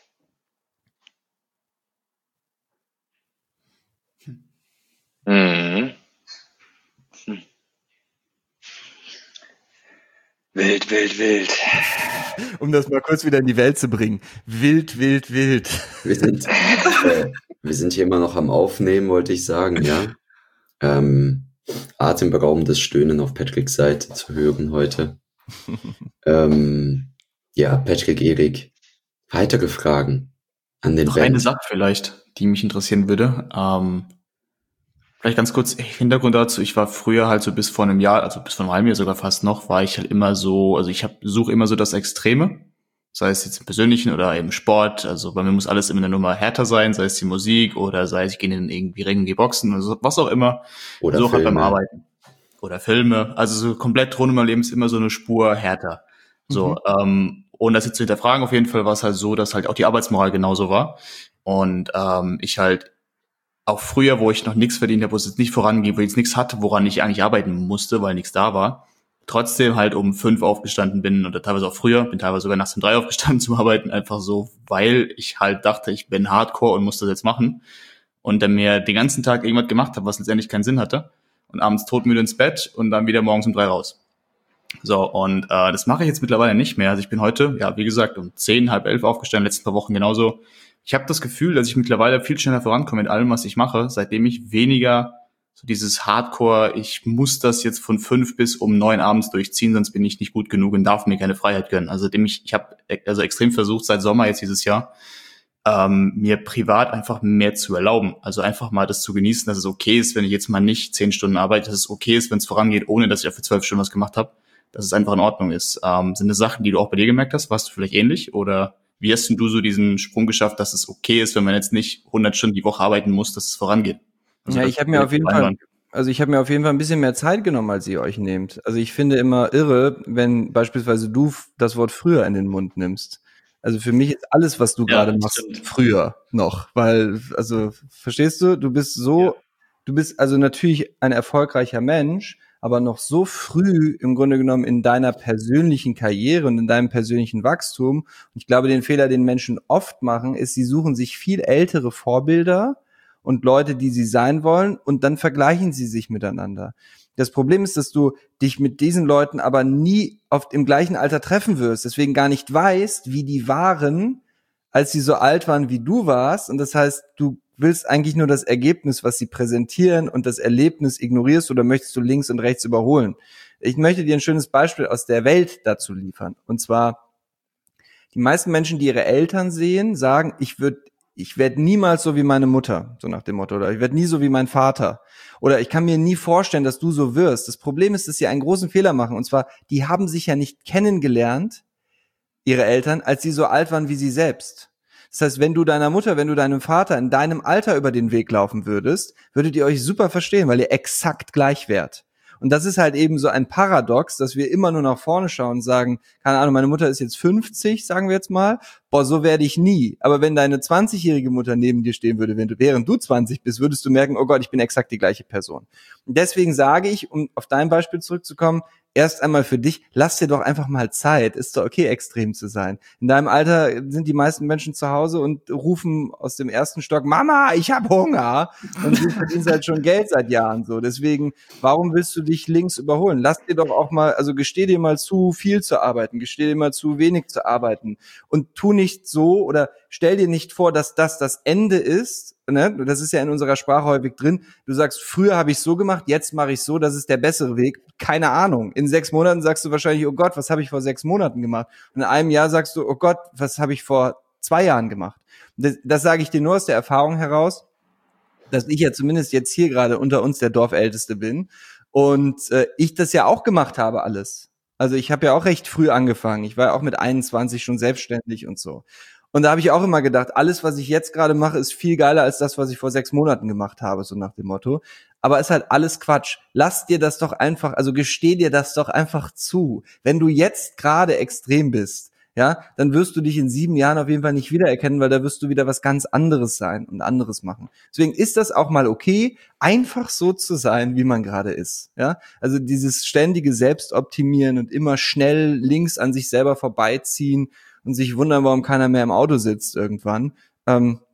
Mhm. Wild, wild, wild. Um das mal kurz wieder in die Welt zu bringen. Wild, wild, wild. Wir sind hier immer noch am Aufnehmen, wollte ich sagen, ja. Atemberaubendes Stöhnen auf Patricks Seite zu hören heute. Ja, Patrick, Erik, weitere Fragen an den Noch eine Ben. Sache vielleicht, die mich interessieren würde. Vielleicht ganz kurz Hintergrund dazu. Ich war früher halt so bis vor einem Jahr, also bis vor einem halben Jahr sogar fast noch, war ich halt immer so, also ich suche immer so das Extreme, sei es jetzt im Persönlichen oder im Sport. Also bei mir muss alles immer eine Nummer härter sein, sei es die Musik oder sei es, ich gehe in irgendwie Ringen, die Boxen oder so, was auch immer. Oder So halt beim Filme. Arbeiten. Oder Filme. Also so komplett rund um mein Leben ist immer so eine Spur härter. So, ohne das jetzt zu hinterfragen, auf jeden Fall war es halt so, dass halt auch die Arbeitsmoral genauso war. Und ich halt auch früher, wo ich noch nichts verdient habe, wo es jetzt nicht vorangeht, wo ich jetzt nichts hatte, woran ich eigentlich arbeiten musste, weil nichts da war, trotzdem halt um 5 aufgestanden bin oder teilweise auch früher, bin teilweise sogar nachts um 3 aufgestanden zum Arbeiten, einfach so, weil ich halt dachte, ich bin Hardcore und muss das jetzt machen. Und dann mir den ganzen Tag irgendwas gemacht habe, was letztendlich keinen Sinn hatte. Und abends todmüde ins Bett und dann wieder morgens um 3 raus. So, und das mache ich jetzt mittlerweile nicht mehr. Also ich bin heute, ja, wie gesagt, um 10, halb 11 aufgestanden, letzten paar Wochen genauso. Ich habe das Gefühl, dass ich mittlerweile viel schneller vorankomme in allem, was ich mache, seitdem ich weniger so dieses Hardcore, ich muss das jetzt von 5 bis um 9 abends durchziehen, sonst bin ich nicht gut genug und darf mir keine Freiheit gönnen. Also ich habe also extrem versucht, seit Sommer jetzt dieses Jahr, mir privat einfach mehr zu erlauben. Also einfach mal das zu genießen, dass es okay ist, wenn ich jetzt mal nicht 10 Stunden arbeite, dass es okay ist, wenn es vorangeht, ohne dass ich auch für 12 Stunden was gemacht habe, dass es einfach in Ordnung ist. Sind das Sachen, die du auch bei dir gemerkt hast? Warst du vielleicht ähnlich? Oder wie hast denn du so diesen Sprung geschafft, dass es okay ist, wenn man jetzt nicht 100 Stunden die Woche arbeiten muss, dass es vorangeht? Also Ja, ich habe mir auf jeden Fall ein bisschen mehr Zeit genommen, als ihr euch nehmt. Also ich finde immer irre, wenn beispielsweise du das Wort früher in den Mund nimmst. Also für mich ist alles, was du gerade machst, früher noch. Weil, also, verstehst du? Du bist also natürlich ein erfolgreicher Mensch, aber noch so früh im Grunde genommen in deiner persönlichen Karriere und in deinem persönlichen Wachstum. Und ich glaube, den Fehler, den Menschen oft machen, ist, sie suchen sich viel ältere Vorbilder und Leute, die sie sein wollen, und dann vergleichen sie sich miteinander. Das Problem ist, dass du dich mit diesen Leuten aber nie im gleichen Alter treffen wirst, deswegen gar nicht weißt, wie die waren, als sie so alt waren, wie du warst. Und das heißt, du willst eigentlich nur das Ergebnis, was sie präsentieren, und das Erlebnis ignorierst oder möchtest du links und rechts überholen. Ich möchte dir ein schönes Beispiel aus der Welt dazu liefern. Und zwar, die meisten Menschen, die ihre Eltern sehen, sagen, ich werde niemals so wie meine Mutter, so nach dem Motto, oder ich werde nie so wie mein Vater. Oder ich kann mir nie vorstellen, dass du so wirst. Das Problem ist, dass sie einen großen Fehler machen. Und zwar, die haben sich ja nicht kennengelernt, ihre Eltern, als sie so alt waren wie sie selbst. Das heißt, wenn du deiner Mutter, wenn du deinem Vater in deinem Alter über den Weg laufen würdest, würdet ihr euch super verstehen, weil ihr exakt gleich wärt. Und das ist halt eben so ein Paradox, dass wir immer nur nach vorne schauen und sagen, keine Ahnung, meine Mutter ist jetzt 50, sagen wir jetzt mal, boah, so werde ich nie. Aber wenn deine 20-jährige Mutter neben dir stehen würde, während du 20 bist, würdest du merken, oh Gott, ich bin exakt die gleiche Person. Und deswegen sage ich, um auf dein Beispiel zurückzukommen, erst einmal für dich, lass dir doch einfach mal Zeit. Ist doch okay, extrem zu sein. In deinem Alter sind die meisten Menschen zu Hause und rufen aus dem ersten Stock, Mama, ich hab Hunger. Und du verdienst halt schon Geld seit Jahren so. Deswegen, warum willst du dich links überholen? Lass dir doch auch mal, also gesteh dir mal zu, viel zu arbeiten. Gesteh dir mal zu, wenig zu arbeiten. Und tu nicht so, oder stell dir nicht vor, dass das Ende ist. Ne? Das ist ja in unserer Sprache häufig drin. Du sagst, früher habe ich so gemacht, jetzt mache ich so, das ist der bessere Weg. Keine Ahnung. In 6 Monaten sagst du wahrscheinlich, oh Gott, was habe ich vor 6 Monaten gemacht? Und in einem Jahr sagst du, oh Gott, was habe ich vor 2 Jahren gemacht? Das sage ich dir nur aus der Erfahrung heraus, dass ich ja zumindest jetzt hier gerade unter uns der Dorfälteste bin und ich das ja auch gemacht habe alles. Also ich habe ja auch recht früh angefangen. Ich war ja auch mit 21 schon selbstständig und so. Und da habe ich auch immer gedacht, alles, was ich jetzt gerade mache, ist viel geiler als das, was ich vor 6 Monaten gemacht habe, so nach dem Motto. Aber ist halt alles Quatsch. Lass dir das doch einfach, also gesteh dir das doch einfach zu. Wenn du jetzt gerade extrem bist, ja, dann wirst du dich in 7 Jahren auf jeden Fall nicht wiedererkennen, weil da wirst du wieder was ganz anderes sein und anderes machen. Deswegen ist das auch mal okay, einfach so zu sein, wie man gerade ist, ja. Also dieses ständige Selbstoptimieren und immer schnell links an sich selber vorbeiziehen und sich wundern, warum keiner mehr im Auto sitzt irgendwann.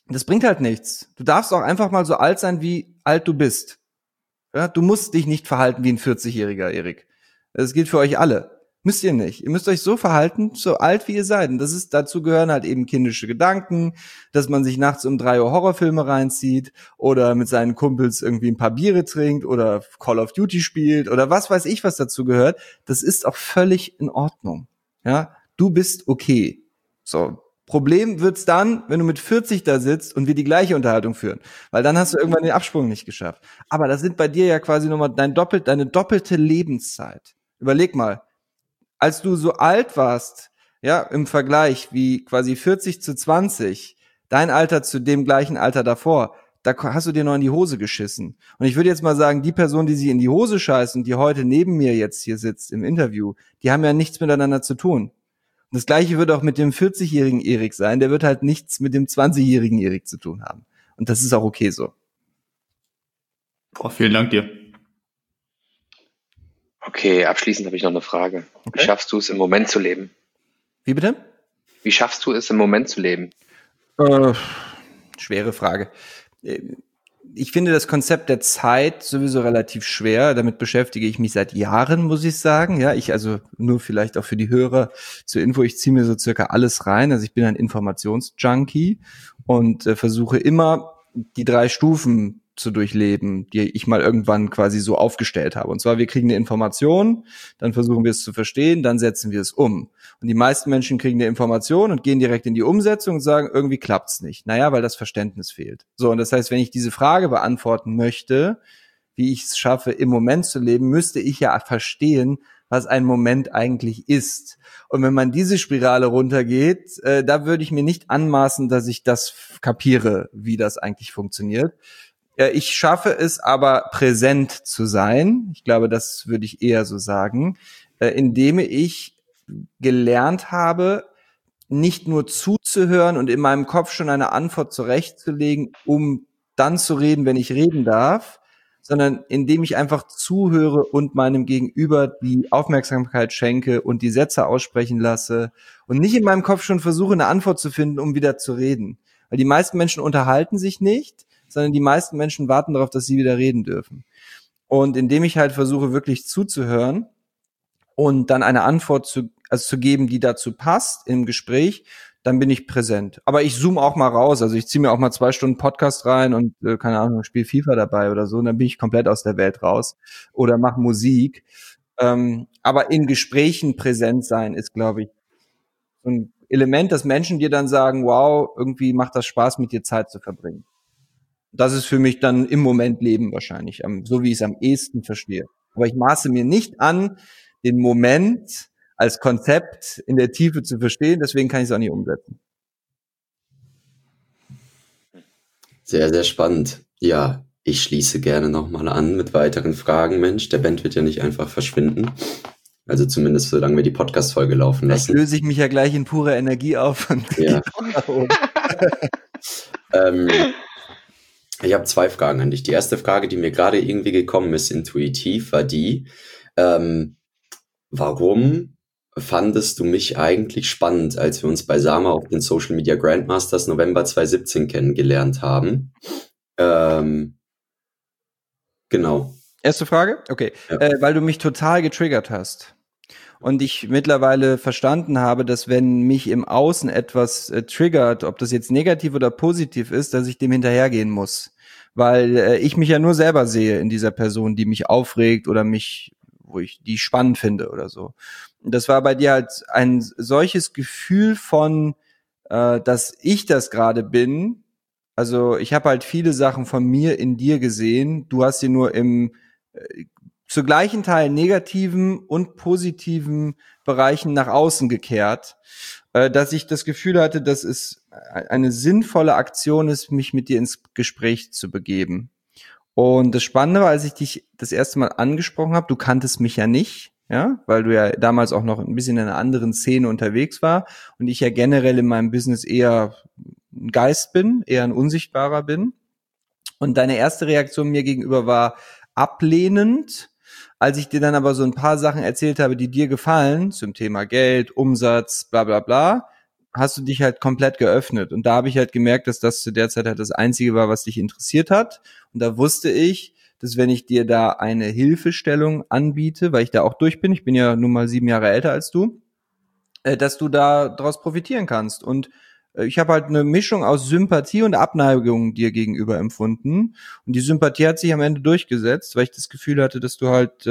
Das bringt halt nichts. Du darfst auch einfach mal so alt sein, wie alt du bist. Ja, du musst dich nicht verhalten wie ein 40-Jähriger, Erik. Das gilt für euch alle. Müsst ihr nicht. Ihr müsst euch so verhalten, so alt wie ihr seid. Und dazu gehören halt eben kindische Gedanken, dass man sich nachts um 3 Uhr Horrorfilme reinzieht oder mit seinen Kumpels irgendwie ein paar Biere trinkt oder Call of Duty spielt oder was weiß ich, was dazu gehört. Das ist auch völlig in Ordnung. Ja, du bist okay. So. Problem wird's dann, wenn du mit 40 da sitzt und wir die gleiche Unterhaltung führen. Weil dann hast du irgendwann den Absprung nicht geschafft. Aber das sind bei dir ja quasi nochmal deine doppelte Lebenszeit. Überleg mal, als du so alt warst, ja, im Vergleich wie quasi 40 zu 20, dein Alter zu dem gleichen Alter davor, da hast du dir noch in die Hose geschissen. Und ich würde jetzt mal sagen, die Person, die sich in die Hose scheißt und die heute neben mir jetzt hier sitzt im Interview, die haben ja nichts miteinander zu tun. Und das Gleiche wird auch mit dem 40-jährigen Erik sein. Der wird halt nichts mit dem 20-jährigen Erik zu tun haben. Und das ist auch okay so. Oh, vielen Dank dir. Okay, abschließend habe ich noch eine Frage. Okay. Wie schaffst du es, im Moment zu leben? Wie bitte? Wie schaffst du es, im Moment zu leben? Schwere Frage. Ich finde das Konzept der Zeit sowieso relativ schwer. Damit beschäftige ich mich seit Jahren, muss ich sagen. Ja, also nur vielleicht auch für die Hörer zur Info, ich ziehe mir so circa alles rein. Also ich bin ein Informationsjunkie und versuche immer die 3 Stufen zu durchleben, die ich mal irgendwann quasi so aufgestellt habe. Und zwar, wir kriegen eine Information, dann versuchen wir es zu verstehen, dann setzen wir es um. Und die meisten Menschen kriegen eine Information und gehen direkt in die Umsetzung und sagen, irgendwie klappt's nicht. Naja, weil das Verständnis fehlt. So, und das heißt, wenn ich diese Frage beantworten möchte, wie ich es schaffe, im Moment zu leben, müsste ich ja verstehen, was ein Moment eigentlich ist. Und wenn man diese Spirale runtergeht, da würde ich mir nicht anmaßen, dass ich das kapiere, wie das eigentlich funktioniert. Ich schaffe es aber, präsent zu sein. Ich glaube, das würde ich eher so sagen, indem ich gelernt habe, nicht nur zuzuhören und in meinem Kopf schon eine Antwort zurechtzulegen, um dann zu reden, wenn ich reden darf, sondern indem ich einfach zuhöre und meinem Gegenüber die Aufmerksamkeit schenke und die Sätze aussprechen lasse und nicht in meinem Kopf schon versuche, eine Antwort zu finden, um wieder zu reden. Weil die meisten Menschen unterhalten sich nicht, sondern die meisten Menschen warten darauf, dass sie wieder reden dürfen. Und indem ich halt versuche, wirklich zuzuhören und dann eine Antwort zu geben, die dazu passt im Gespräch, dann bin ich präsent. Aber ich zoome auch mal raus, also ich ziehe mir auch mal 2 Stunden Podcast rein und, keine Ahnung, spiele FIFA dabei oder so, und dann bin ich komplett aus der Welt raus oder mache Musik. Aber in Gesprächen präsent sein ist, glaube ich, so ein Element, dass Menschen dir dann sagen, wow, irgendwie macht das Spaß, mit dir Zeit zu verbringen. Das ist für mich dann im Moment Leben wahrscheinlich, so wie ich es am ehesten verstehe. Aber ich maße mir nicht an, den Moment als Konzept in der Tiefe zu verstehen, deswegen kann ich es auch nicht umsetzen. Sehr, sehr spannend. Ja, ich schließe gerne nochmal an mit weiteren Fragen. Mensch, der Band wird ja nicht einfach verschwinden. Also zumindest, solange wir die Podcast-Folge laufen lassen. Vielleicht löse ich mich ja gleich in purer Energie auf. Und ja. Ich habe 2 Fragen an dich. Die erste Frage, die mir gerade irgendwie gekommen ist, intuitiv, war die, warum fandest du mich eigentlich spannend, als wir uns bei Sama auf den Social Media Grandmasters November 2017 kennengelernt haben? Genau. Erste Frage? Okay. Ja. Weil du mich total getriggert hast. Und ich mittlerweile verstanden habe, dass wenn mich im Außen etwas triggert, ob das jetzt negativ oder positiv ist, dass ich dem hinterhergehen muss. Weil ich mich ja nur selber sehe in dieser Person, die mich aufregt oder wo ich die spannend finde oder so. Und das war bei dir halt ein solches Gefühl von, dass ich das gerade bin. Also ich habe halt viele Sachen von mir in dir gesehen. Du hast sie nur im zu gleichen Teilen negativen und positiven Bereichen nach außen gekehrt, dass ich das Gefühl hatte, dass es eine sinnvolle Aktion ist, mich mit dir ins Gespräch zu begeben. Und das Spannende war, als ich dich das erste Mal angesprochen habe, du kanntest mich ja nicht, ja, weil du ja damals auch noch ein bisschen in einer anderen Szene unterwegs war und ich ja generell in meinem Business eher ein Geist bin, eher ein Unsichtbarer bin. Und deine erste Reaktion mir gegenüber war ablehnend. Als ich dir dann aber so ein paar Sachen erzählt habe, die dir gefallen, zum Thema Geld, Umsatz, bla bla bla, hast du dich halt komplett geöffnet. Und da habe ich halt gemerkt, dass das zu der Zeit halt das Einzige war, was dich interessiert hat. Und da wusste ich, dass wenn ich dir da eine Hilfestellung anbiete, weil ich da auch durch bin, ich bin ja nun mal 7 Jahre älter als du, dass du da daraus profitieren kannst. Und ich habe halt eine Mischung aus Sympathie und Abneigung dir gegenüber empfunden. Und die Sympathie hat sich am Ende durchgesetzt, weil ich das Gefühl hatte, dass du halt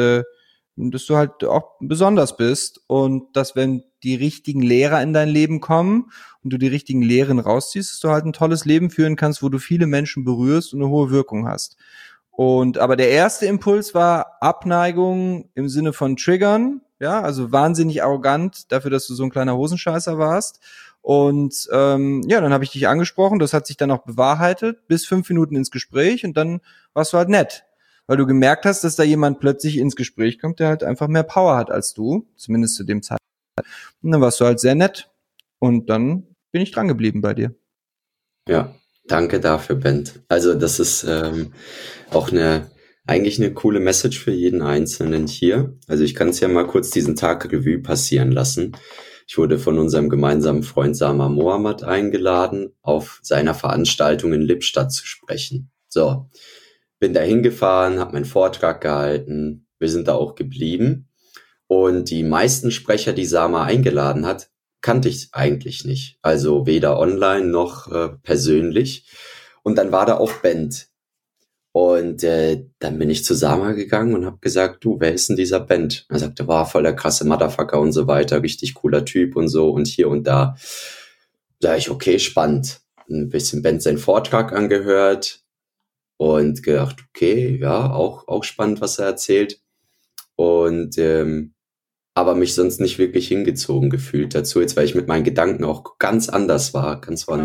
auch besonders bist und dass, wenn die richtigen Lehrer in dein Leben kommen und du die richtigen Lehren rausziehst, dass du halt ein tolles Leben führen kannst, wo du viele Menschen berührst und eine hohe Wirkung hast. Aber der erste Impuls war Abneigung im Sinne von Triggern, ja, also wahnsinnig arrogant dafür, dass du so ein kleiner Hosenscheißer warst. Und dann habe ich dich angesprochen, das hat sich dann auch bewahrheitet, bis 5 Minuten ins Gespräch und dann warst du halt nett. Weil du gemerkt hast, dass da jemand plötzlich ins Gespräch kommt, der halt einfach mehr Power hat als du, zumindest zu dem Zeitpunkt. Und dann warst du halt sehr nett. Und dann bin ich dran geblieben bei dir. Ja, danke dafür, Bent. Also das ist auch eigentlich eine coole Message für jeden Einzelnen hier. Also ich kann es ja mal kurz diesen Tag Revue passieren lassen. Ich wurde von unserem gemeinsamen Freund Sama Mohammed eingeladen, auf seiner Veranstaltung in Lippstadt zu sprechen. So, bin da hingefahren, habe meinen Vortrag gehalten, wir sind da auch geblieben. Und die meisten Sprecher, die Sama eingeladen hat, kannte ich eigentlich nicht. Also weder online noch persönlich. Und dann war da auch Bent. Und dann bin ich zu Sama gegangen und habe gesagt, du, wer ist denn dieser Bent? Er sagte, war voll der krasse Motherfucker und so weiter, richtig cooler Typ und so und hier und da. Da ich, okay, spannend. Ein bisschen Bent seinen Vortrag angehört und gedacht, okay, ja, auch spannend, was er erzählt. Und aber mich sonst nicht wirklich hingezogen gefühlt dazu, jetzt weil ich mit meinen Gedanken auch ganz woanders war.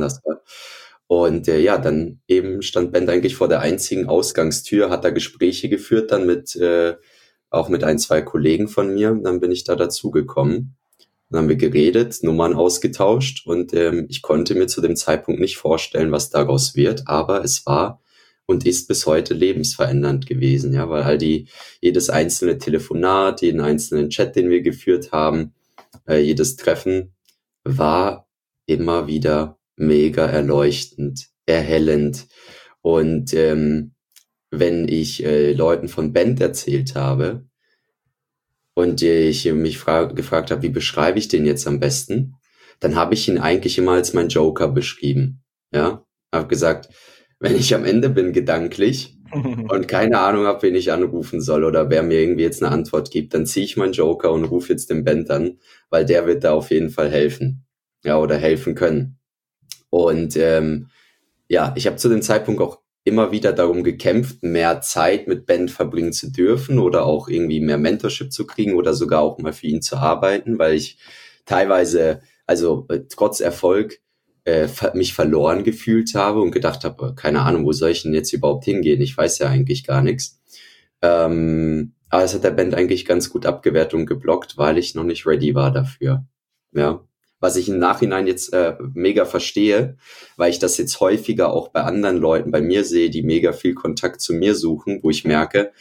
Und dann eben stand Bent eigentlich vor der einzigen Ausgangstür, hat da Gespräche geführt, dann auch mit 1, 2 Kollegen von mir. Und dann bin ich da dazugekommen. Dann haben wir geredet, Nummern ausgetauscht und ich konnte mir zu dem Zeitpunkt nicht vorstellen, was daraus wird, aber es war und ist bis heute lebensverändernd gewesen, ja, weil jedes einzelne Telefonat, jeden einzelnen Chat, den wir geführt haben, jedes Treffen war immer wieder mega erleuchtend, erhellend. Und wenn ich Leuten von Bent erzählt habe und ich mich gefragt habe, wie beschreibe ich den jetzt am besten, dann habe ich ihn eigentlich immer als mein Joker beschrieben. Ja, habe gesagt, wenn ich am Ende bin gedanklich und keine Ahnung habe, wen ich anrufen soll oder wer mir irgendwie jetzt eine Antwort gibt, dann ziehe ich meinen Joker und rufe jetzt den Bent an, weil der wird da auf jeden Fall helfen. Ja, oder helfen können. Und ich habe zu dem Zeitpunkt auch immer wieder darum gekämpft, mehr Zeit mit Bent verbringen zu dürfen oder auch irgendwie mehr Mentorship zu kriegen oder sogar auch mal für ihn zu arbeiten, weil ich teilweise, also trotz Erfolg, mich verloren gefühlt habe und gedacht habe, keine Ahnung, wo soll ich denn jetzt überhaupt hingehen? Ich weiß ja eigentlich gar nichts. Aber es hat der Bent eigentlich ganz gut abgewehrt und geblockt, weil ich noch nicht ready war dafür. Ja. Was ich im Nachhinein jetzt mega verstehe, weil ich das jetzt häufiger auch bei anderen Leuten bei mir sehe, die mega viel Kontakt zu mir suchen, wo ich merke,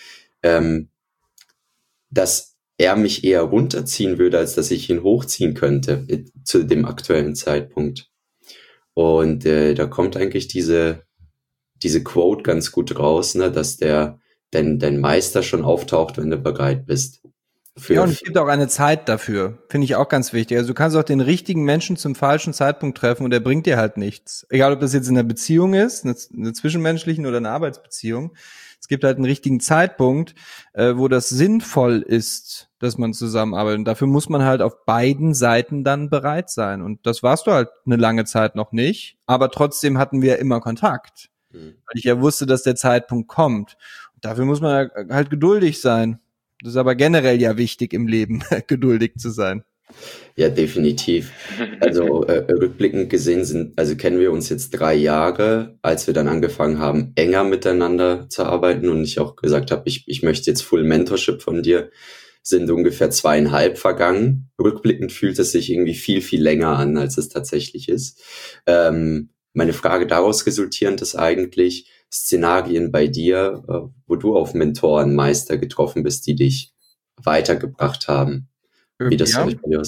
dass er mich eher runterziehen würde, als dass ich ihn hochziehen könnte zu dem aktuellen Zeitpunkt. Und da kommt eigentlich diese Quote ganz gut raus, ne, dass dein Meister schon auftaucht, wenn du bereit bist. Ja, und es gibt auch eine Zeit dafür, finde ich auch ganz wichtig. Also du kannst auch den richtigen Menschen zum falschen Zeitpunkt treffen und der bringt dir halt nichts. Egal, ob das jetzt in einer Beziehung ist, eine zwischenmenschlichen oder eine Arbeitsbeziehung. Es gibt halt einen richtigen Zeitpunkt, wo das sinnvoll ist, dass man zusammenarbeitet. Und dafür muss man halt auf beiden Seiten dann bereit sein. Und das warst du halt eine lange Zeit noch nicht. Aber trotzdem hatten wir immer Kontakt. Weil ich ja wusste, dass der Zeitpunkt kommt. Und dafür muss man halt geduldig sein. Das ist aber generell ja wichtig im Leben, geduldig zu sein. Ja, definitiv. Also rückblickend gesehen kennen wir uns jetzt 3 Jahre, als wir dann angefangen haben, enger miteinander zu arbeiten und ich auch gesagt habe, ich möchte jetzt Full Mentorship von dir, sind ungefähr 2,5 vergangen. Rückblickend fühlt es sich irgendwie viel, viel länger an, als es tatsächlich ist. Meine Frage daraus resultierend ist eigentlich Szenarien bei dir, wo du auf Mentoren, Meister getroffen bist, die dich weitergebracht haben. Wie das bei dir aussah.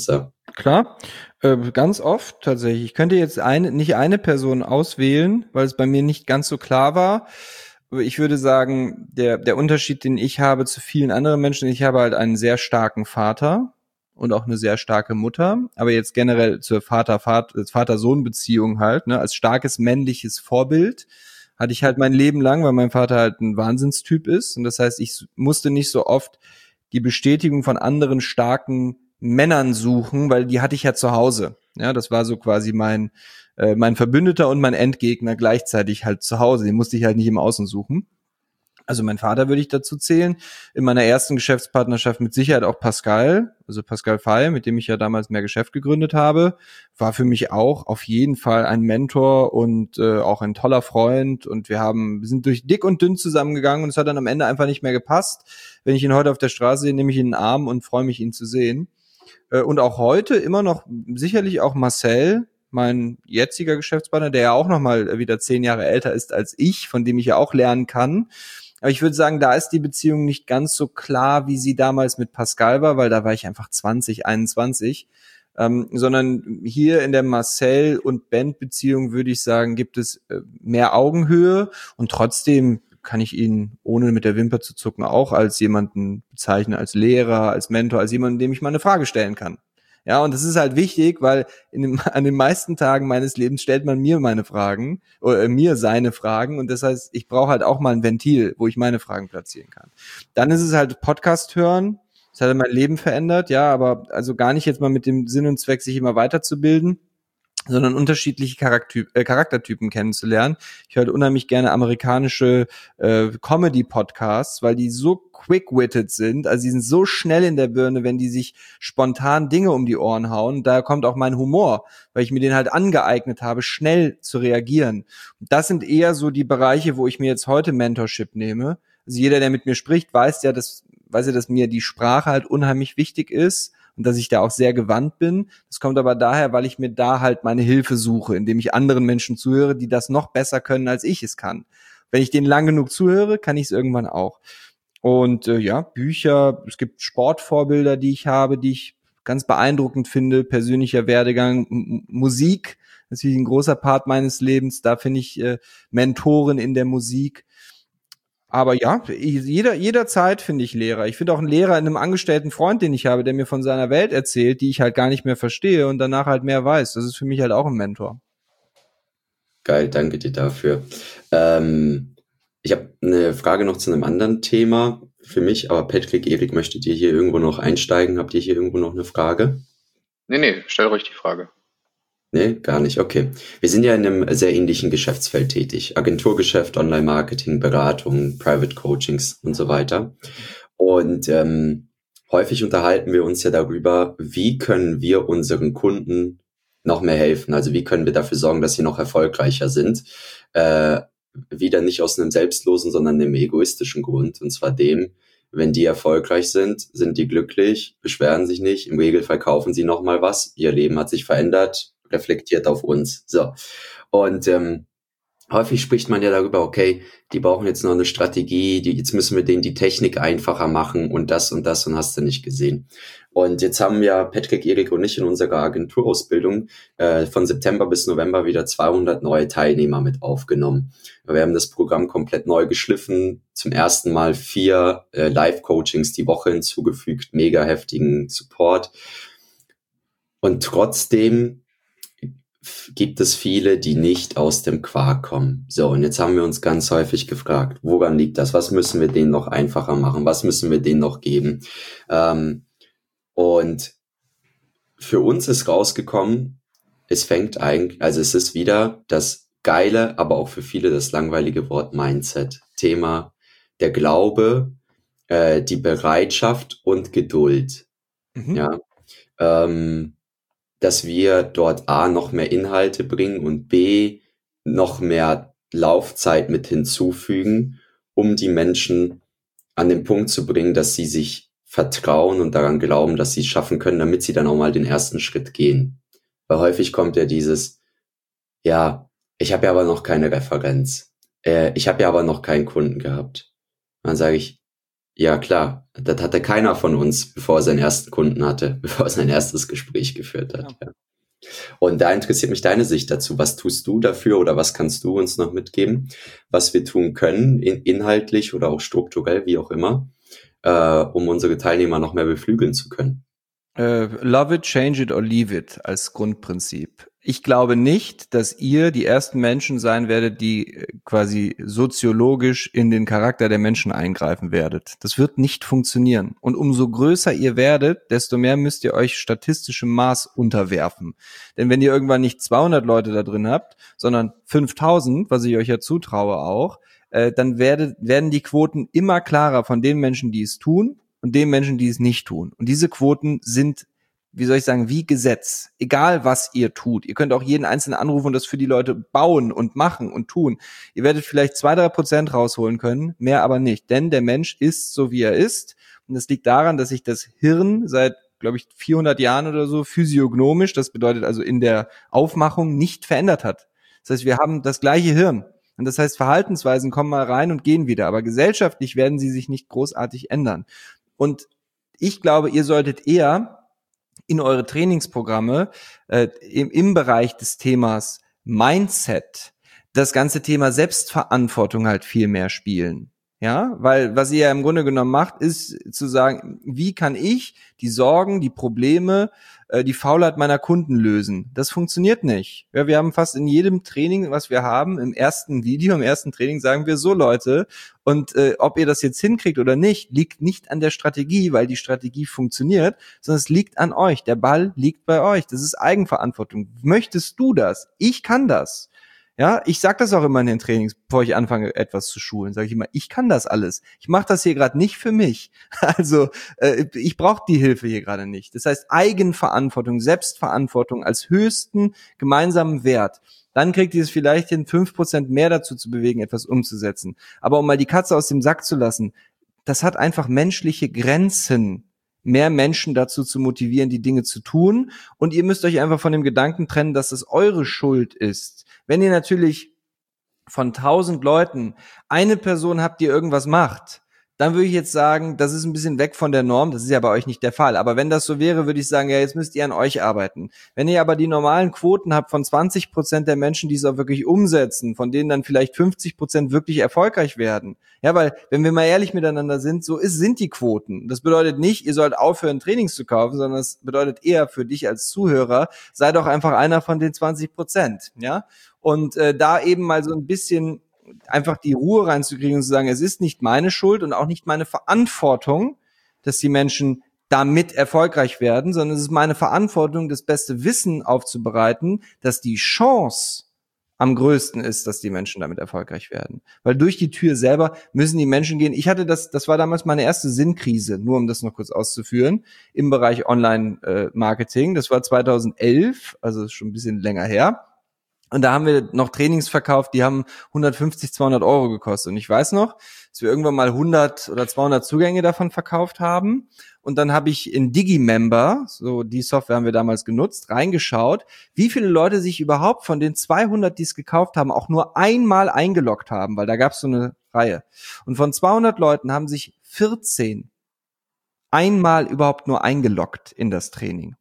Klar, ganz oft tatsächlich. Ich könnte jetzt nicht eine Person auswählen, weil es bei mir nicht ganz so klar war. Aber ich würde sagen, der Unterschied, den ich habe zu vielen anderen Menschen, ich habe halt einen sehr starken Vater und auch eine sehr starke Mutter. Aber jetzt generell zur Vater-Sohn-Beziehung halt, ne, als starkes männliches Vorbild hatte ich halt mein Leben lang, weil mein Vater halt ein Wahnsinnstyp ist. Und das heißt, ich musste nicht so oft die Bestätigung von anderen starken Männern suchen, weil die hatte ich ja zu Hause. Ja, das war so quasi mein Verbündeter und mein Endgegner gleichzeitig halt zu Hause. Den musste ich halt nicht im Außen suchen. Also mein Vater würde ich dazu zählen. In meiner ersten Geschäftspartnerschaft mit Sicherheit auch Pascal, also Pascal Fay, mit dem ich ja damals mehr Geschäft gegründet habe, war für mich auch auf jeden Fall ein Mentor und auch ein toller Freund. Und wir sind durch dick und dünn zusammengegangen und es hat dann am Ende einfach nicht mehr gepasst. Wenn ich ihn heute auf der Straße sehe, nehme ich ihn in den Arm und freue mich, ihn zu sehen. Und auch heute immer noch sicherlich auch Marcel, mein jetziger Geschäftspartner, der ja auch noch mal wieder 10 Jahre älter ist als ich, von dem ich ja auch lernen kann. Aber ich würde sagen, da ist die Beziehung nicht ganz so klar, wie sie damals mit Pascal war, weil da war ich einfach 20, 21. Sondern hier in der Marcel- und Band-Beziehung würde ich sagen, gibt es mehr Augenhöhe und trotzdem kann ich ihn, ohne mit der Wimper zu zucken, auch als jemanden bezeichnen, als Lehrer, als Mentor, als jemanden, dem ich mal eine Frage stellen kann. Ja, und das ist halt wichtig, weil an den meisten Tagen meines Lebens stellt man mir meine Fragen, oder mir seine Fragen, und das heißt, ich brauche halt auch mal ein Ventil, wo ich meine Fragen platzieren kann. Dann ist es halt Podcast hören, das hat mein Leben verändert, ja, aber also gar nicht jetzt mal mit dem Sinn und Zweck, sich immer weiterzubilden, sondern unterschiedliche Charaktertypen kennenzulernen. Ich höre unheimlich gerne amerikanische Comedy-Podcasts, weil die so quick-witted sind, also die sind so schnell in der Birne, wenn die sich spontan Dinge um die Ohren hauen. Da kommt auch mein Humor, weil ich mir den halt angeeignet habe, schnell zu reagieren. Das sind eher so die Bereiche, wo ich mir jetzt heute Mentorship nehme. Also jeder, der mit mir spricht, weiß ja, dass mir die Sprache halt unheimlich wichtig ist und dass ich da auch sehr gewandt bin. Das kommt aber daher, weil ich mir da halt meine Hilfe suche, indem ich anderen Menschen zuhöre, die das noch besser können, als ich es kann. Wenn ich denen lang genug zuhöre, kann ich es irgendwann auch. Und ja, Bücher, es gibt Sportvorbilder, die ich habe, die ich ganz beeindruckend finde, persönlicher Werdegang, Musik, das ist ein großer Part meines Lebens, da finde ich Mentoren in der Musik. Aber ja, jederzeit finde ich Lehrer. Ich finde auch einen Lehrer in einem angestellten Freund, den ich habe, der mir von seiner Welt erzählt, die ich halt gar nicht mehr verstehe und danach halt mehr weiß. Das ist für mich halt auch ein Mentor. Geil, danke dir dafür. Ich habe eine Frage noch zu einem anderen Thema für mich, aber Patrick, Erik, möchtet ihr hier irgendwo noch einsteigen? Habt ihr hier irgendwo noch eine Frage? Nee, stell ruhig die Frage. Nee, gar nicht. Okay. Wir sind ja in einem sehr ähnlichen Geschäftsfeld tätig. Agenturgeschäft, Online-Marketing, Beratung, Private Coachings und so weiter. Und häufig unterhalten wir uns ja darüber, wie können wir unseren Kunden noch mehr helfen? Also wie können wir dafür sorgen, dass sie noch erfolgreicher sind? Wieder nicht aus einem selbstlosen, sondern einem egoistischen Grund. Und zwar dem, wenn die erfolgreich sind die glücklich, beschweren sich nicht, im Regelfall kaufen sie nochmal was, ihr Leben hat sich verändert, reflektiert auf uns. So. Und häufig spricht man ja darüber, okay, die brauchen jetzt noch eine Strategie, jetzt müssen wir denen die Technik einfacher machen und das und hast du nicht gesehen. Und jetzt haben ja Patrick, Erik und ich in unserer Agenturausbildung von September bis November wieder 200 neue Teilnehmer mit aufgenommen. Wir haben das Programm komplett neu geschliffen, zum ersten Mal 4 Live-Coachings die Woche hinzugefügt, mega heftigen Support. Und trotzdem gibt es viele, die nicht aus dem Quark kommen. So, und jetzt haben wir uns ganz häufig gefragt, woran liegt das? Was müssen wir denen noch einfacher machen? Was müssen wir denen noch geben? Und für uns ist rausgekommen, es ist wieder das geile, aber auch für viele das langweilige Wort Mindset. Thema der Glaube, die Bereitschaft und Geduld. Mhm. Ja, dass wir dort A, noch mehr Inhalte bringen und B, noch mehr Laufzeit mit hinzufügen, um die Menschen an den Punkt zu bringen, dass sie sich vertrauen und daran glauben, dass sie es schaffen können, damit sie dann auch mal den ersten Schritt gehen. Weil häufig kommt ja dieses, ja, ich habe ja aber noch keine Referenz. Ich habe ja aber noch keinen Kunden gehabt. Und dann sage ich, Ja, klar. Das hatte keiner von uns, bevor er seinen ersten Kunden hatte, bevor er sein erstes Gespräch geführt hat. Ja. Und da interessiert mich deine Sicht dazu. Was tust du dafür oder was kannst du uns noch mitgeben, was wir tun können, inhaltlich oder auch strukturell, wie auch immer, um unsere Teilnehmer noch mehr beflügeln zu können? Love it, change it or leave it als Grundprinzip. Ich glaube nicht, dass ihr die ersten Menschen sein werdet, die quasi soziologisch in den Charakter der Menschen eingreifen werdet. Das wird nicht funktionieren. Und umso größer ihr werdet, desto mehr müsst ihr euch statistischem Maß unterwerfen. Denn wenn ihr irgendwann nicht 200 Leute da drin habt, sondern 5000, was ich euch ja zutraue auch, dann werden die Quoten immer klarer von den Menschen, die es tun, und den Menschen, die es nicht tun. Und diese Quoten sind, wie soll ich sagen, wie Gesetz. Egal, was ihr tut. Ihr könnt auch jeden Einzelnen anrufen und das für die Leute bauen und machen und tun. Ihr werdet vielleicht 2-3% rausholen können, mehr aber nicht. Denn der Mensch ist so, wie er ist. Und das liegt daran, dass sich das Hirn seit, glaube ich, 400 Jahren oder so physiognomisch, das bedeutet also in der Aufmachung, nicht verändert hat. Das heißt, wir haben das gleiche Hirn. Und das heißt, Verhaltensweisen kommen mal rein und gehen wieder. Aber gesellschaftlich werden sie sich nicht großartig ändern. Und ich glaube, ihr solltet eher in eure Trainingsprogramme im Bereich des Themas Mindset das ganze Thema Selbstverantwortung halt viel mehr spielen. Ja, weil was ihr ja im Grunde genommen macht, ist zu sagen, wie kann ich die Sorgen, die Probleme, die Faulheit meiner Kunden lösen? Das funktioniert nicht. Ja, wir haben fast in jedem Training, was wir haben, im ersten Training sagen wir so, Leute, und ob ihr das jetzt hinkriegt oder nicht, liegt nicht an der Strategie, weil die Strategie funktioniert, sondern es liegt an euch. Der Ball liegt bei euch. Das ist Eigenverantwortung. Möchtest du das? Ich kann das. Ja, ich sag das auch immer in den Trainings, bevor ich anfange, etwas zu schulen, sage ich immer, ich kann das alles. Ich mache das hier gerade nicht für mich. Also ich brauche die Hilfe hier gerade nicht. Das heißt Eigenverantwortung, Selbstverantwortung als höchsten gemeinsamen Wert. Dann kriegt ihr es vielleicht hin, 5% mehr dazu zu bewegen, etwas umzusetzen. Aber um mal die Katze aus dem Sack zu lassen, das hat einfach menschliche Grenzen, mehr Menschen dazu zu motivieren, die Dinge zu tun. Und ihr müsst euch einfach von dem Gedanken trennen, dass es eure Schuld ist. Wenn ihr natürlich von 1000 Leuten eine Person habt, die irgendwas macht, dann würde ich jetzt sagen, das ist ein bisschen weg von der Norm. Das ist ja bei euch nicht der Fall. Aber wenn das so wäre, würde ich sagen, ja, jetzt müsst ihr an euch arbeiten. Wenn ihr aber die normalen Quoten habt von 20% der Menschen, die es auch wirklich umsetzen, von denen dann vielleicht 50% wirklich erfolgreich werden. Ja, weil, wenn wir mal ehrlich miteinander sind, sind die Quoten. Das bedeutet nicht, ihr sollt aufhören, Trainings zu kaufen, sondern es bedeutet eher für dich als Zuhörer, sei doch einfach einer von den 20%. Ja? Und da eben mal so ein bisschen einfach die Ruhe reinzukriegen und zu sagen, es ist nicht meine Schuld und auch nicht meine Verantwortung, dass die Menschen damit erfolgreich werden, sondern es ist meine Verantwortung, das beste Wissen aufzubereiten, dass die Chance am größten ist, dass die Menschen damit erfolgreich werden. Weil durch die Tür selber müssen die Menschen gehen. Ich hatte das war damals meine erste Sinnkrise, nur um das noch kurz auszuführen, im Bereich Online-Marketing. Das war 2011, also schon ein bisschen länger her. Und da haben wir noch Trainings verkauft, die haben 150, 200 Euro gekostet. Und ich weiß noch, dass wir irgendwann mal 100 oder 200 Zugänge davon verkauft haben. Und dann habe ich in Digimember, so die Software haben wir damals genutzt, reingeschaut, wie viele Leute sich überhaupt von den 200, die es gekauft haben, auch nur einmal eingeloggt haben, weil da gab es so eine Reihe. Und von 200 Leuten haben sich 14 einmal überhaupt nur eingeloggt in das Training.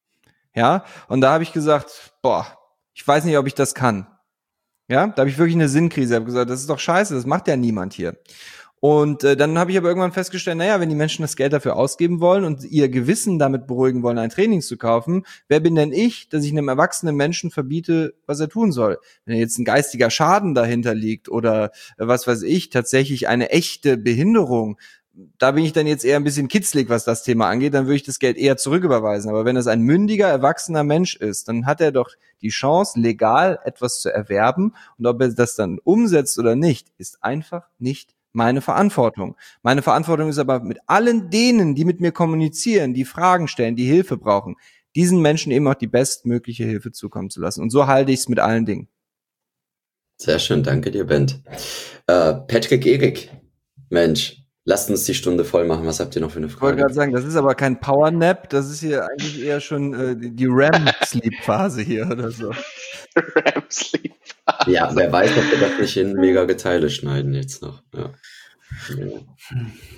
Ja, und da habe ich gesagt, ich weiß nicht, ob ich das kann. Ja, da habe ich wirklich eine Sinnkrise. Ich habe gesagt, das ist doch scheiße, das macht ja niemand hier. Und dann habe ich aber irgendwann festgestellt, wenn die Menschen das Geld dafür ausgeben wollen und ihr Gewissen damit beruhigen wollen, ein Training zu kaufen, wer bin denn ich, dass ich einem erwachsenen Menschen verbiete, was er tun soll? Wenn jetzt ein geistiger Schaden dahinter liegt oder was weiß ich, tatsächlich eine echte Behinderung, da bin ich dann jetzt eher ein bisschen kitzlig, was das Thema angeht, dann würde ich das Geld eher zurücküberweisen. Aber wenn es ein mündiger, erwachsener Mensch ist, dann hat er doch die Chance, legal etwas zu erwerben. Und ob er das dann umsetzt oder nicht, ist einfach nicht meine Verantwortung. Meine Verantwortung ist aber mit allen denen, die mit mir kommunizieren, die Fragen stellen, die Hilfe brauchen, diesen Menschen eben auch die bestmögliche Hilfe zukommen zu lassen. Und so halte ich es mit allen Dingen. Sehr schön, danke dir, Bent. Patrick Erik, Mensch, lasst uns die Stunde voll machen. Was habt ihr noch für eine Frage? Ich wollte gerade sagen, das ist aber kein Powernap, das ist hier eigentlich eher schon die REM-Sleep-Phase hier oder so. REM-Sleep-Phase. Ja, wer weiß, ob wir das nicht in mega Geteile schneiden jetzt noch. Ja.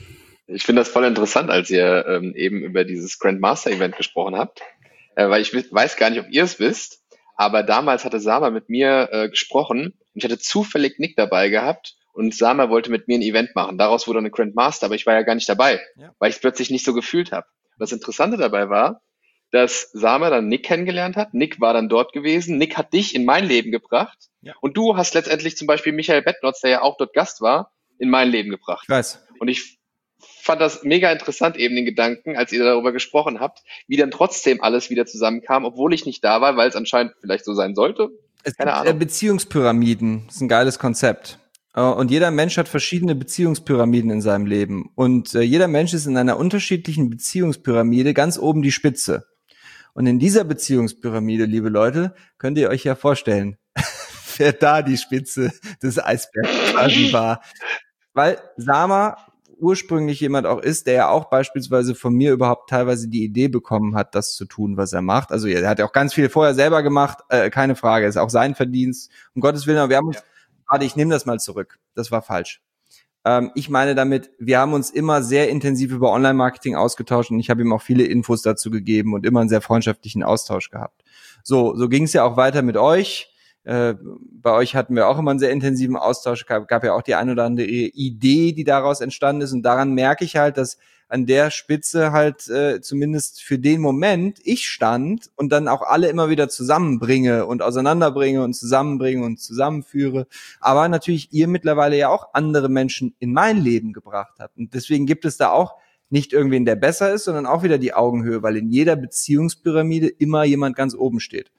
Ich finde das voll interessant, als ihr eben über dieses Grandmaster Event gesprochen habt, weil ich weiß gar nicht, ob ihr es wisst, aber damals hatte Sama mit mir gesprochen und ich hatte zufällig Nick dabei gehabt und Sama wollte mit mir ein Event machen. Daraus wurde eine Grandmaster, aber ich war ja gar nicht dabei, weil ich es plötzlich nicht so gefühlt habe. Das Interessante dabei war, dass Sama dann Nick kennengelernt hat. Nick war dann dort gewesen. Nick hat dich in mein Leben gebracht. Ja. Und du hast letztendlich zum Beispiel Michael Bettnotz, der ja auch dort Gast war, in mein Leben gebracht. Ich weiß. Und ich fand das mega interessant, eben den Gedanken, als ihr darüber gesprochen habt, wie dann trotzdem alles wieder zusammenkam, obwohl ich nicht da war, weil es anscheinend vielleicht so sein sollte. Keine Ahnung. Beziehungspyramiden, das ist ein geiles Konzept. Und jeder Mensch hat verschiedene Beziehungspyramiden in seinem Leben. Und jeder Mensch ist in einer unterschiedlichen Beziehungspyramide ganz oben die Spitze. Und in dieser Beziehungspyramide, liebe Leute, könnt ihr euch ja vorstellen, wer da die Spitze des Eisbergs quasi war. Weil Sama ursprünglich jemand auch ist, der ja auch beispielsweise von mir überhaupt teilweise die Idee bekommen hat, das zu tun, was er macht. Also er hat ja auch ganz viel vorher selber gemacht, keine Frage, ist auch sein Verdienst. Um Gottes Willen, aber wir haben uns, ich nehme das mal zurück, das war falsch. Ich meine damit, wir haben uns immer sehr intensiv über Online-Marketing ausgetauscht und ich habe ihm auch viele Infos dazu gegeben und immer einen sehr freundschaftlichen Austausch gehabt. So ging es ja auch weiter mit euch. Bei euch hatten wir auch immer einen sehr intensiven Austausch, gab ja auch die ein oder andere Idee, die daraus entstanden ist und daran merke ich halt, dass an der Spitze halt zumindest für den Moment ich stand und dann auch alle immer wieder zusammenbringe und auseinanderbringe und zusammenbringe und zusammenführe, aber natürlich ihr mittlerweile ja auch andere Menschen in mein Leben gebracht habt und deswegen gibt es da auch nicht irgendwen, der besser ist, sondern auch wieder die Augenhöhe, weil in jeder Beziehungspyramide immer jemand ganz oben steht.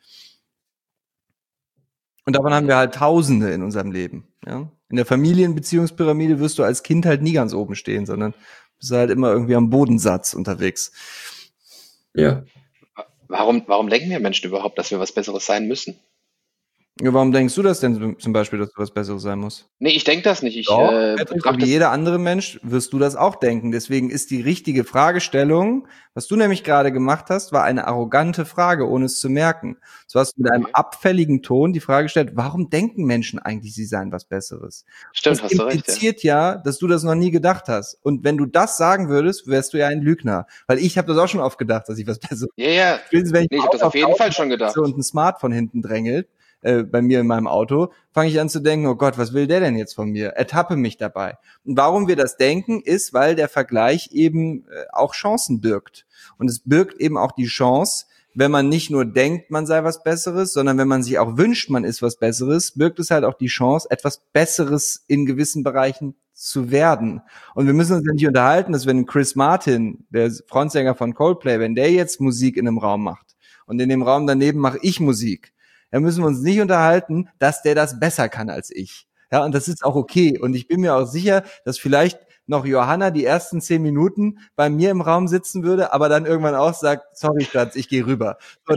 Und davon haben wir halt Tausende in unserem Leben. Ja? In der Familienbeziehungspyramide wirst du als Kind halt nie ganz oben stehen, sondern bist halt immer irgendwie am Bodensatz unterwegs. Ja. Warum denken wir Menschen überhaupt, dass wir was Besseres sein müssen? Ja, warum denkst du das denn zum Beispiel, dass du was Besseres sein musst? Nee, ich denke das nicht. Ich wie jeder andere Mensch wirst du das auch denken. Deswegen ist die richtige Fragestellung, was du nämlich gerade gemacht hast, war eine arrogante Frage, ohne es zu merken. So hast du mit einem abfälligen Ton die Frage gestellt, warum denken Menschen eigentlich, sie seien was Besseres? Stimmt, das hast du recht. Das impliziert ja, dass du das noch nie gedacht hast. Und wenn du das sagen würdest, wärst du ja ein Lügner. Weil ich habe das auch schon oft gedacht, dass ich was Besseres bin. Ja. Ich habe das auf jeden Fall schon gedacht. Und ein Smartphone hinten drängelt, bei mir in meinem Auto, fange ich an zu denken, oh Gott, was will der denn jetzt von mir? Ertappe mich dabei. Und warum wir das denken, ist, weil der Vergleich eben auch Chancen birgt. Und es birgt eben auch die Chance, wenn man nicht nur denkt, man sei was Besseres, sondern wenn man sich auch wünscht, man ist was Besseres, birgt es halt auch die Chance, etwas Besseres in gewissen Bereichen zu werden. Und wir müssen uns ja nicht unterhalten, dass wenn Chris Martin, der Frontsänger von Coldplay, wenn der jetzt Musik in einem Raum macht und in dem Raum daneben mache ich Musik, da müssen wir uns nicht unterhalten, dass der das besser kann als ich. Ja, und das ist auch okay. Und ich bin mir auch sicher, dass vielleicht noch Johanna die ersten 10 Minuten bei mir im Raum sitzen würde, aber dann irgendwann auch sagt, sorry Schatz, ich gehe rüber. So,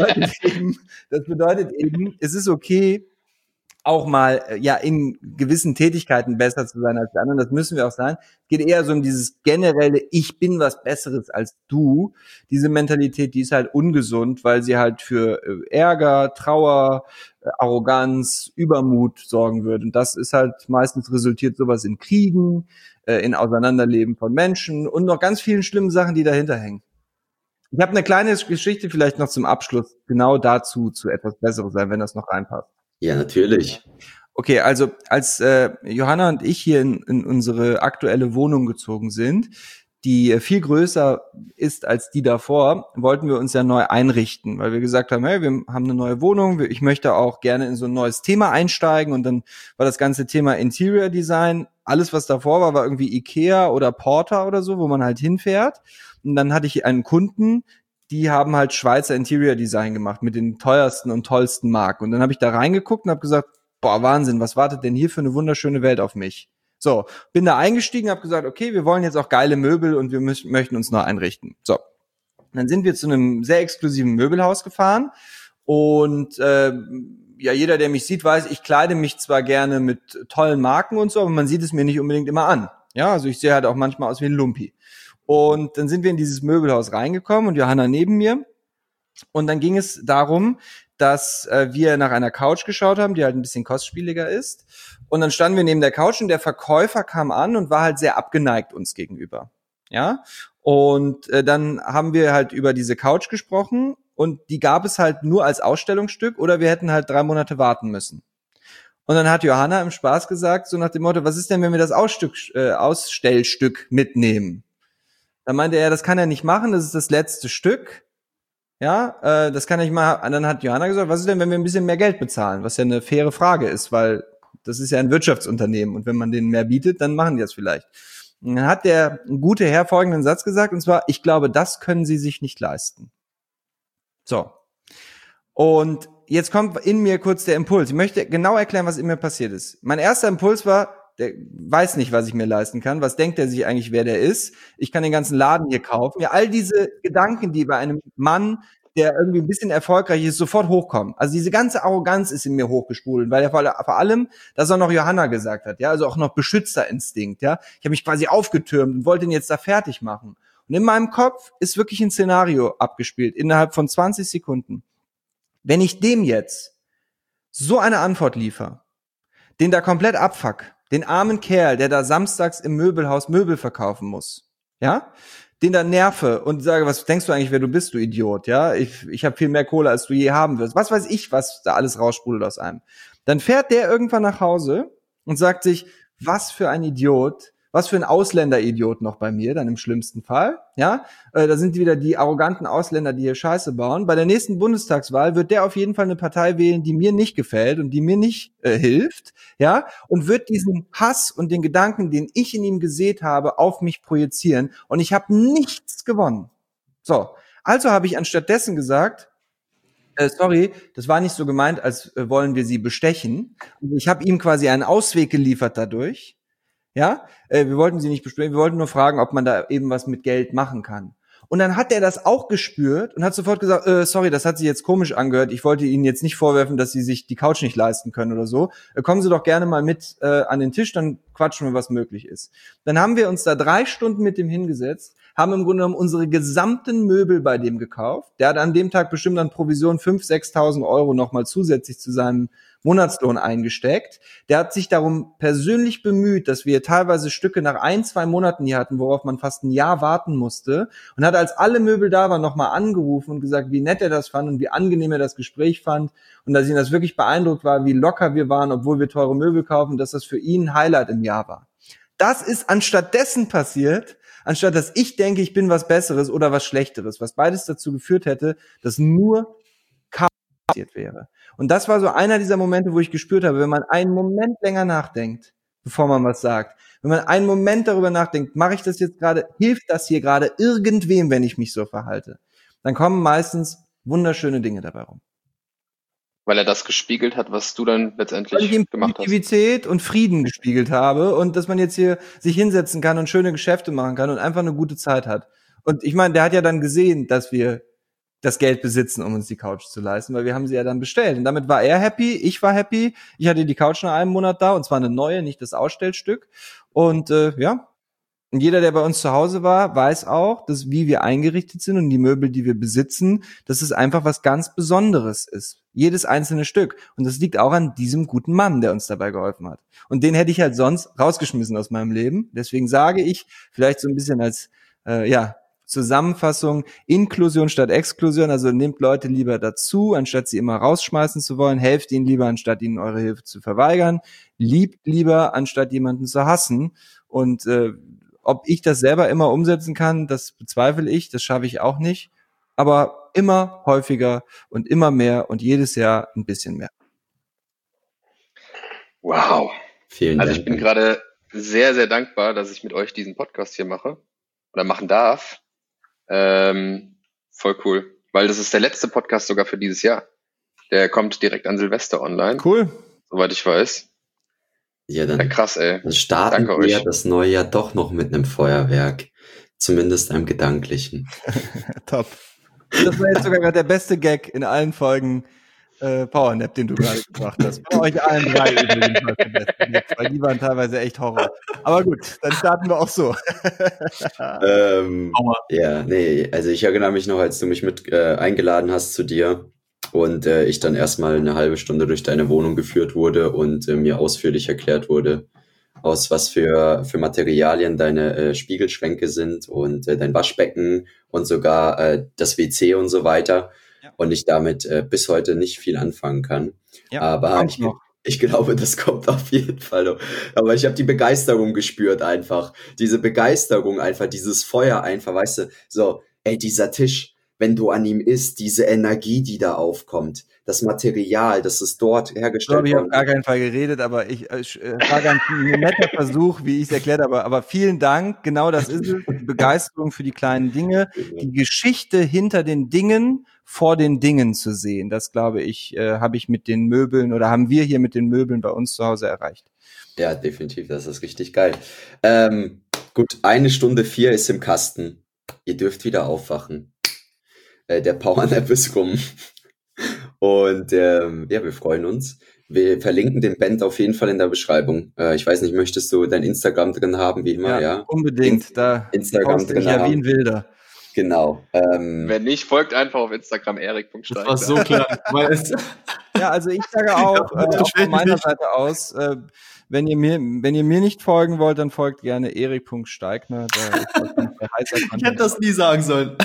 das bedeutet eben, es ist okay, auch mal in gewissen Tätigkeiten besser zu sein als die anderen. Das müssen wir auch sein. Es geht eher so um dieses generelle, ich bin was Besseres als du. Diese Mentalität, die ist halt ungesund, weil sie halt für Ärger, Trauer, Arroganz, Übermut sorgen würde. Und das ist halt meistens resultiert sowas in Kriegen, in Auseinanderleben von Menschen und noch ganz vielen schlimmen Sachen, die dahinter hängen. Ich habe eine kleine Geschichte vielleicht noch zum Abschluss genau dazu, zu etwas Besseres sein, wenn das noch reinpasst. Ja, natürlich. Okay, also als Johanna und ich hier in unsere aktuelle Wohnung gezogen sind, die viel größer ist als die davor, wollten wir uns ja neu einrichten, weil wir gesagt haben, hey, wir haben eine neue Wohnung, ich möchte auch gerne in so ein neues Thema einsteigen und dann war das ganze Thema Interior Design, alles was davor war irgendwie Ikea oder Porter oder so, wo man halt hinfährt und dann hatte ich einen Kunden, die haben halt Schweizer Interior Design gemacht mit den teuersten und tollsten Marken. Und dann habe ich da reingeguckt und habe gesagt, boah, Wahnsinn, was wartet denn hier für eine wunderschöne Welt auf mich? So, bin da eingestiegen, habe gesagt, okay, wir wollen jetzt auch geile Möbel und wir möchten uns neu einrichten. So, dann sind wir zu einem sehr exklusiven Möbelhaus gefahren und jeder, der mich sieht, weiß, ich kleide mich zwar gerne mit tollen Marken und so, aber man sieht es mir nicht unbedingt immer an. Ja, also ich sehe halt auch manchmal aus wie ein Lumpi. Und dann sind wir in dieses Möbelhaus reingekommen und Johanna neben mir. Und dann ging es darum, dass wir nach einer Couch geschaut haben, die halt ein bisschen kostspieliger ist. Und dann standen wir neben der Couch und der Verkäufer kam an und war halt sehr abgeneigt uns gegenüber. ja. Und dann haben wir halt über diese Couch gesprochen und die gab es halt nur als Ausstellungsstück oder wir hätten halt 3 Monate warten müssen. Und dann hat Johanna im Spaß gesagt, so nach dem Motto, was ist denn, wenn wir das Ausstellstück mitnehmen? Da meinte er, das kann er nicht machen, das ist das letzte Stück. Ja, das kann er nicht machen. Und dann hat Johanna gesagt, was ist denn, wenn wir ein bisschen mehr Geld bezahlen? Was ja eine faire Frage ist, weil das ist ja ein Wirtschaftsunternehmen und wenn man denen mehr bietet, dann machen die das vielleicht. Und dann hat der gute Herr folgenden Satz gesagt, und zwar, ich glaube, das können Sie sich nicht leisten. So. Und jetzt kommt in mir kurz der Impuls. Ich möchte genau erklären, was in mir passiert ist. Mein erster Impuls war, der weiß nicht, was ich mir leisten kann. Was denkt er sich eigentlich, wer der ist? Ich kann den ganzen Laden hier kaufen. Ja, all diese Gedanken, die bei einem Mann, der irgendwie ein bisschen erfolgreich ist, sofort hochkommen. Also diese ganze Arroganz ist in mir hochgespult, weil er vor allem, das auch noch Johanna gesagt hat, ja, also auch noch Beschützerinstinkt, ja. Ich habe mich quasi aufgetürmt und wollte ihn jetzt da fertig machen. Und in meinem Kopf ist wirklich ein Szenario abgespielt, innerhalb von 20 Sekunden. Wenn ich dem jetzt so eine Antwort liefere, den da komplett abfuck, den armen Kerl, der da samstags im Möbelhaus Möbel verkaufen muss, ja, den da nerve und sage, was denkst du eigentlich, wer du bist, du Idiot, ja, ich habe viel mehr Kohle, als du je haben wirst, was weiß ich, was da alles raussprudelt aus einem. Dann fährt der irgendwann nach Hause und sagt sich, was für ein Idiot, was für ein Ausländeridiot noch bei mir, dann im schlimmsten Fall, ja, da sind wieder die arroganten Ausländer, die hier Scheiße bauen. Bei der nächsten Bundestagswahl wird der auf jeden Fall eine Partei wählen, die mir nicht gefällt und die mir nicht hilft, ja, und wird diesen Hass und den Gedanken, den ich in ihm gesät habe, auf mich projizieren und ich habe nichts gewonnen. So, also habe ich anstattdessen gesagt, sorry, das war nicht so gemeint, als wollen wir Sie bestechen. Und ich habe ihm quasi einen Ausweg geliefert dadurch. Ja, wir wollten sie nicht besprechen, wir wollten nur fragen, ob man da eben was mit Geld machen kann. Und dann hat er das auch gespürt und hat sofort gesagt, sorry, das hat sich jetzt komisch angehört, ich wollte Ihnen jetzt nicht vorwerfen, dass Sie sich die Couch nicht leisten können oder so. Kommen Sie doch gerne mal mit an den Tisch, dann quatschen wir, was möglich ist. Dann haben wir uns da 3 Stunden mit dem hingesetzt, haben im Grunde genommen unsere gesamten Möbel bei dem gekauft. Der hat an dem Tag bestimmt an Provision 5.000, 6.000 Euro nochmal zusätzlich zu seinem Monatslohn eingesteckt. Der hat sich darum persönlich bemüht, dass wir teilweise Stücke nach 1, 2 Monaten hier hatten, worauf man fast ein Jahr warten musste. Und hat, als alle Möbel da waren, nochmal angerufen und gesagt, wie nett er das fand und wie angenehm er das Gespräch fand. Und dass ihn das wirklich beeindruckt war, wie locker wir waren, obwohl wir teure Möbel kaufen, dass das für ihn ein Highlight im Jahr war. Das ist anstattdessen passiert, anstatt dass ich denke, ich bin was Besseres oder was Schlechteres, was beides dazu geführt hätte, dass nur Chaos passiert wäre. Und das war so einer dieser Momente, wo ich gespürt habe, wenn man einen Moment länger nachdenkt, bevor man was sagt, wenn man einen Moment darüber nachdenkt, mache ich das jetzt gerade, hilft das hier gerade irgendwem, wenn ich mich so verhalte, dann kommen meistens wunderschöne Dinge dabei rum. Weil er das gespiegelt hat, was du dann letztendlich gemacht hast. Positivität und Frieden gespiegelt habe und dass man jetzt hier sich hinsetzen kann und schöne Geschäfte machen kann und einfach eine gute Zeit hat. Und ich meine, der hat ja dann gesehen, dass wir das Geld besitzen, um uns die Couch zu leisten, weil wir haben sie ja dann bestellt. Und damit war er happy, ich war happy. Ich hatte die Couch nach einem Monat da und zwar eine neue, nicht das Ausstellstück. Und ja, und jeder, der bei uns zu Hause war, weiß auch, dass wie wir eingerichtet sind und die Möbel, die wir besitzen, dass es einfach was ganz Besonderes ist. Jedes einzelne Stück. Und das liegt auch an diesem guten Mann, der uns dabei geholfen hat. Und den hätte ich halt sonst rausgeschmissen aus meinem Leben. Deswegen sage ich, vielleicht so ein bisschen als Zusammenfassung, Inklusion statt Exklusion, also nehmt Leute lieber dazu, anstatt sie immer rausschmeißen zu wollen, helft ihnen lieber, anstatt ihnen eure Hilfe zu verweigern, liebt lieber, anstatt jemanden zu hassen. Und ob ich das selber immer umsetzen kann, das bezweifle ich, das schaffe ich auch nicht, aber immer häufiger und immer mehr und jedes Jahr ein bisschen mehr. Wow. Vielen Dank. Also ich bin gerade sehr, sehr dankbar, dass ich mit euch diesen Podcast hier mache oder machen darf. Voll cool, weil das ist der letzte Podcast sogar für dieses Jahr. Der kommt direkt an Silvester online. Cool. Soweit ich weiß. Ja, dann, Ja, krass, ey. dann starten Danke wir euch. das neue Jahr doch noch mit einem Feuerwerk. Zumindest einem gedanklichen. Top. Das war jetzt sogar gerade der beste Gag in allen Folgen Powernap, den du gerade gebracht hast. Von euch allen 3 übrigens war der beste Gag, weil die waren teilweise echt Horror. Aber gut, dann starten wir auch so. Ja, nee, also ich erinnere mich noch, als du mich mit eingeladen hast zu dir und ich dann erstmal eine halbe Stunde durch deine Wohnung geführt wurde und mir ausführlich erklärt wurde, aus was für Materialien deine Spiegelschränke sind und dein Waschbecken und sogar das WC und so weiter. Ja. Und ich damit bis heute nicht viel anfangen kann. Ja, aber ich glaube, das kommt auf jeden Fall noch. Aber ich habe die Begeisterung gespürt einfach. Diese Begeisterung einfach, dieses Feuer einfach, weißt du, so, ey, dieser Tisch, wenn du an ihm isst, diese Energie, die da aufkommt, das Material, das ist dort hergestellt worden. Ich habe auf gar keinen Fall geredet, aber ich war ganz ein netter Versuch, wie ich es erklärt habe. Aber vielen Dank, genau das ist es, die Begeisterung für die kleinen Dinge, die Geschichte hinter den Dingen, vor den Dingen zu sehen. Das, glaube ich, habe ich mit den Möbeln oder haben wir hier mit den Möbeln bei uns zu Hause erreicht. Ja, definitiv, das ist richtig geil. Gut, 1:04 ist im Kasten. Ihr dürft wieder aufwachen. Der Powernap ist rum. Und wir freuen uns. Wir verlinken den Band auf jeden Fall in der Beschreibung. Ich weiß nicht, möchtest du dein Instagram drin haben, wie immer? Ja, unbedingt. Da Instagram drin ja wie ein Wilder. Genau. Wenn nicht, folgt einfach auf Instagram erik.steigner. Das war so klar. Ja, also ich sage auch, auch von meiner Seite aus, wenn ihr mir nicht folgen wollt, dann folgt gerne erik.steigner. Ich hätte das nie sagen sollen.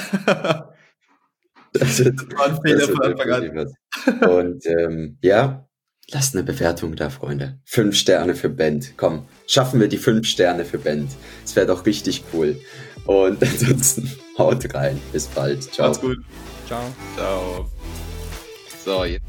Das war ein Fehler von Anfang an. Und lasst eine Bewertung da, Freunde. 5 Sterne für Band. Komm, schaffen wir die 5 Sterne für Band. Das wäre doch richtig cool. Und ansonsten haut rein. Bis bald. Ciao. Macht's gut. Ciao. Ciao. So, jetzt.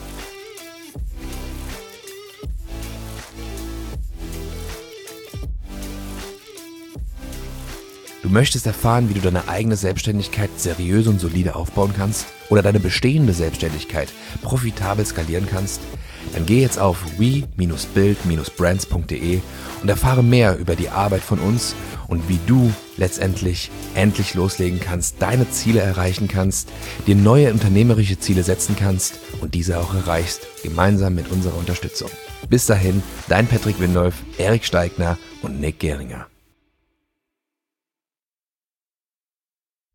Du möchtest erfahren, wie du deine eigene Selbstständigkeit seriös und solide aufbauen kannst oder deine bestehende Selbstständigkeit profitabel skalieren kannst? Dann geh jetzt auf we-build-brands.de und erfahre mehr über die Arbeit von uns und wie du letztendlich endlich loslegen kannst, deine Ziele erreichen kannst, dir neue unternehmerische Ziele setzen kannst und diese auch erreichst, gemeinsam mit unserer Unterstützung. Bis dahin, dein Patrick Windolf, Erik Steigner und Nick Geringer.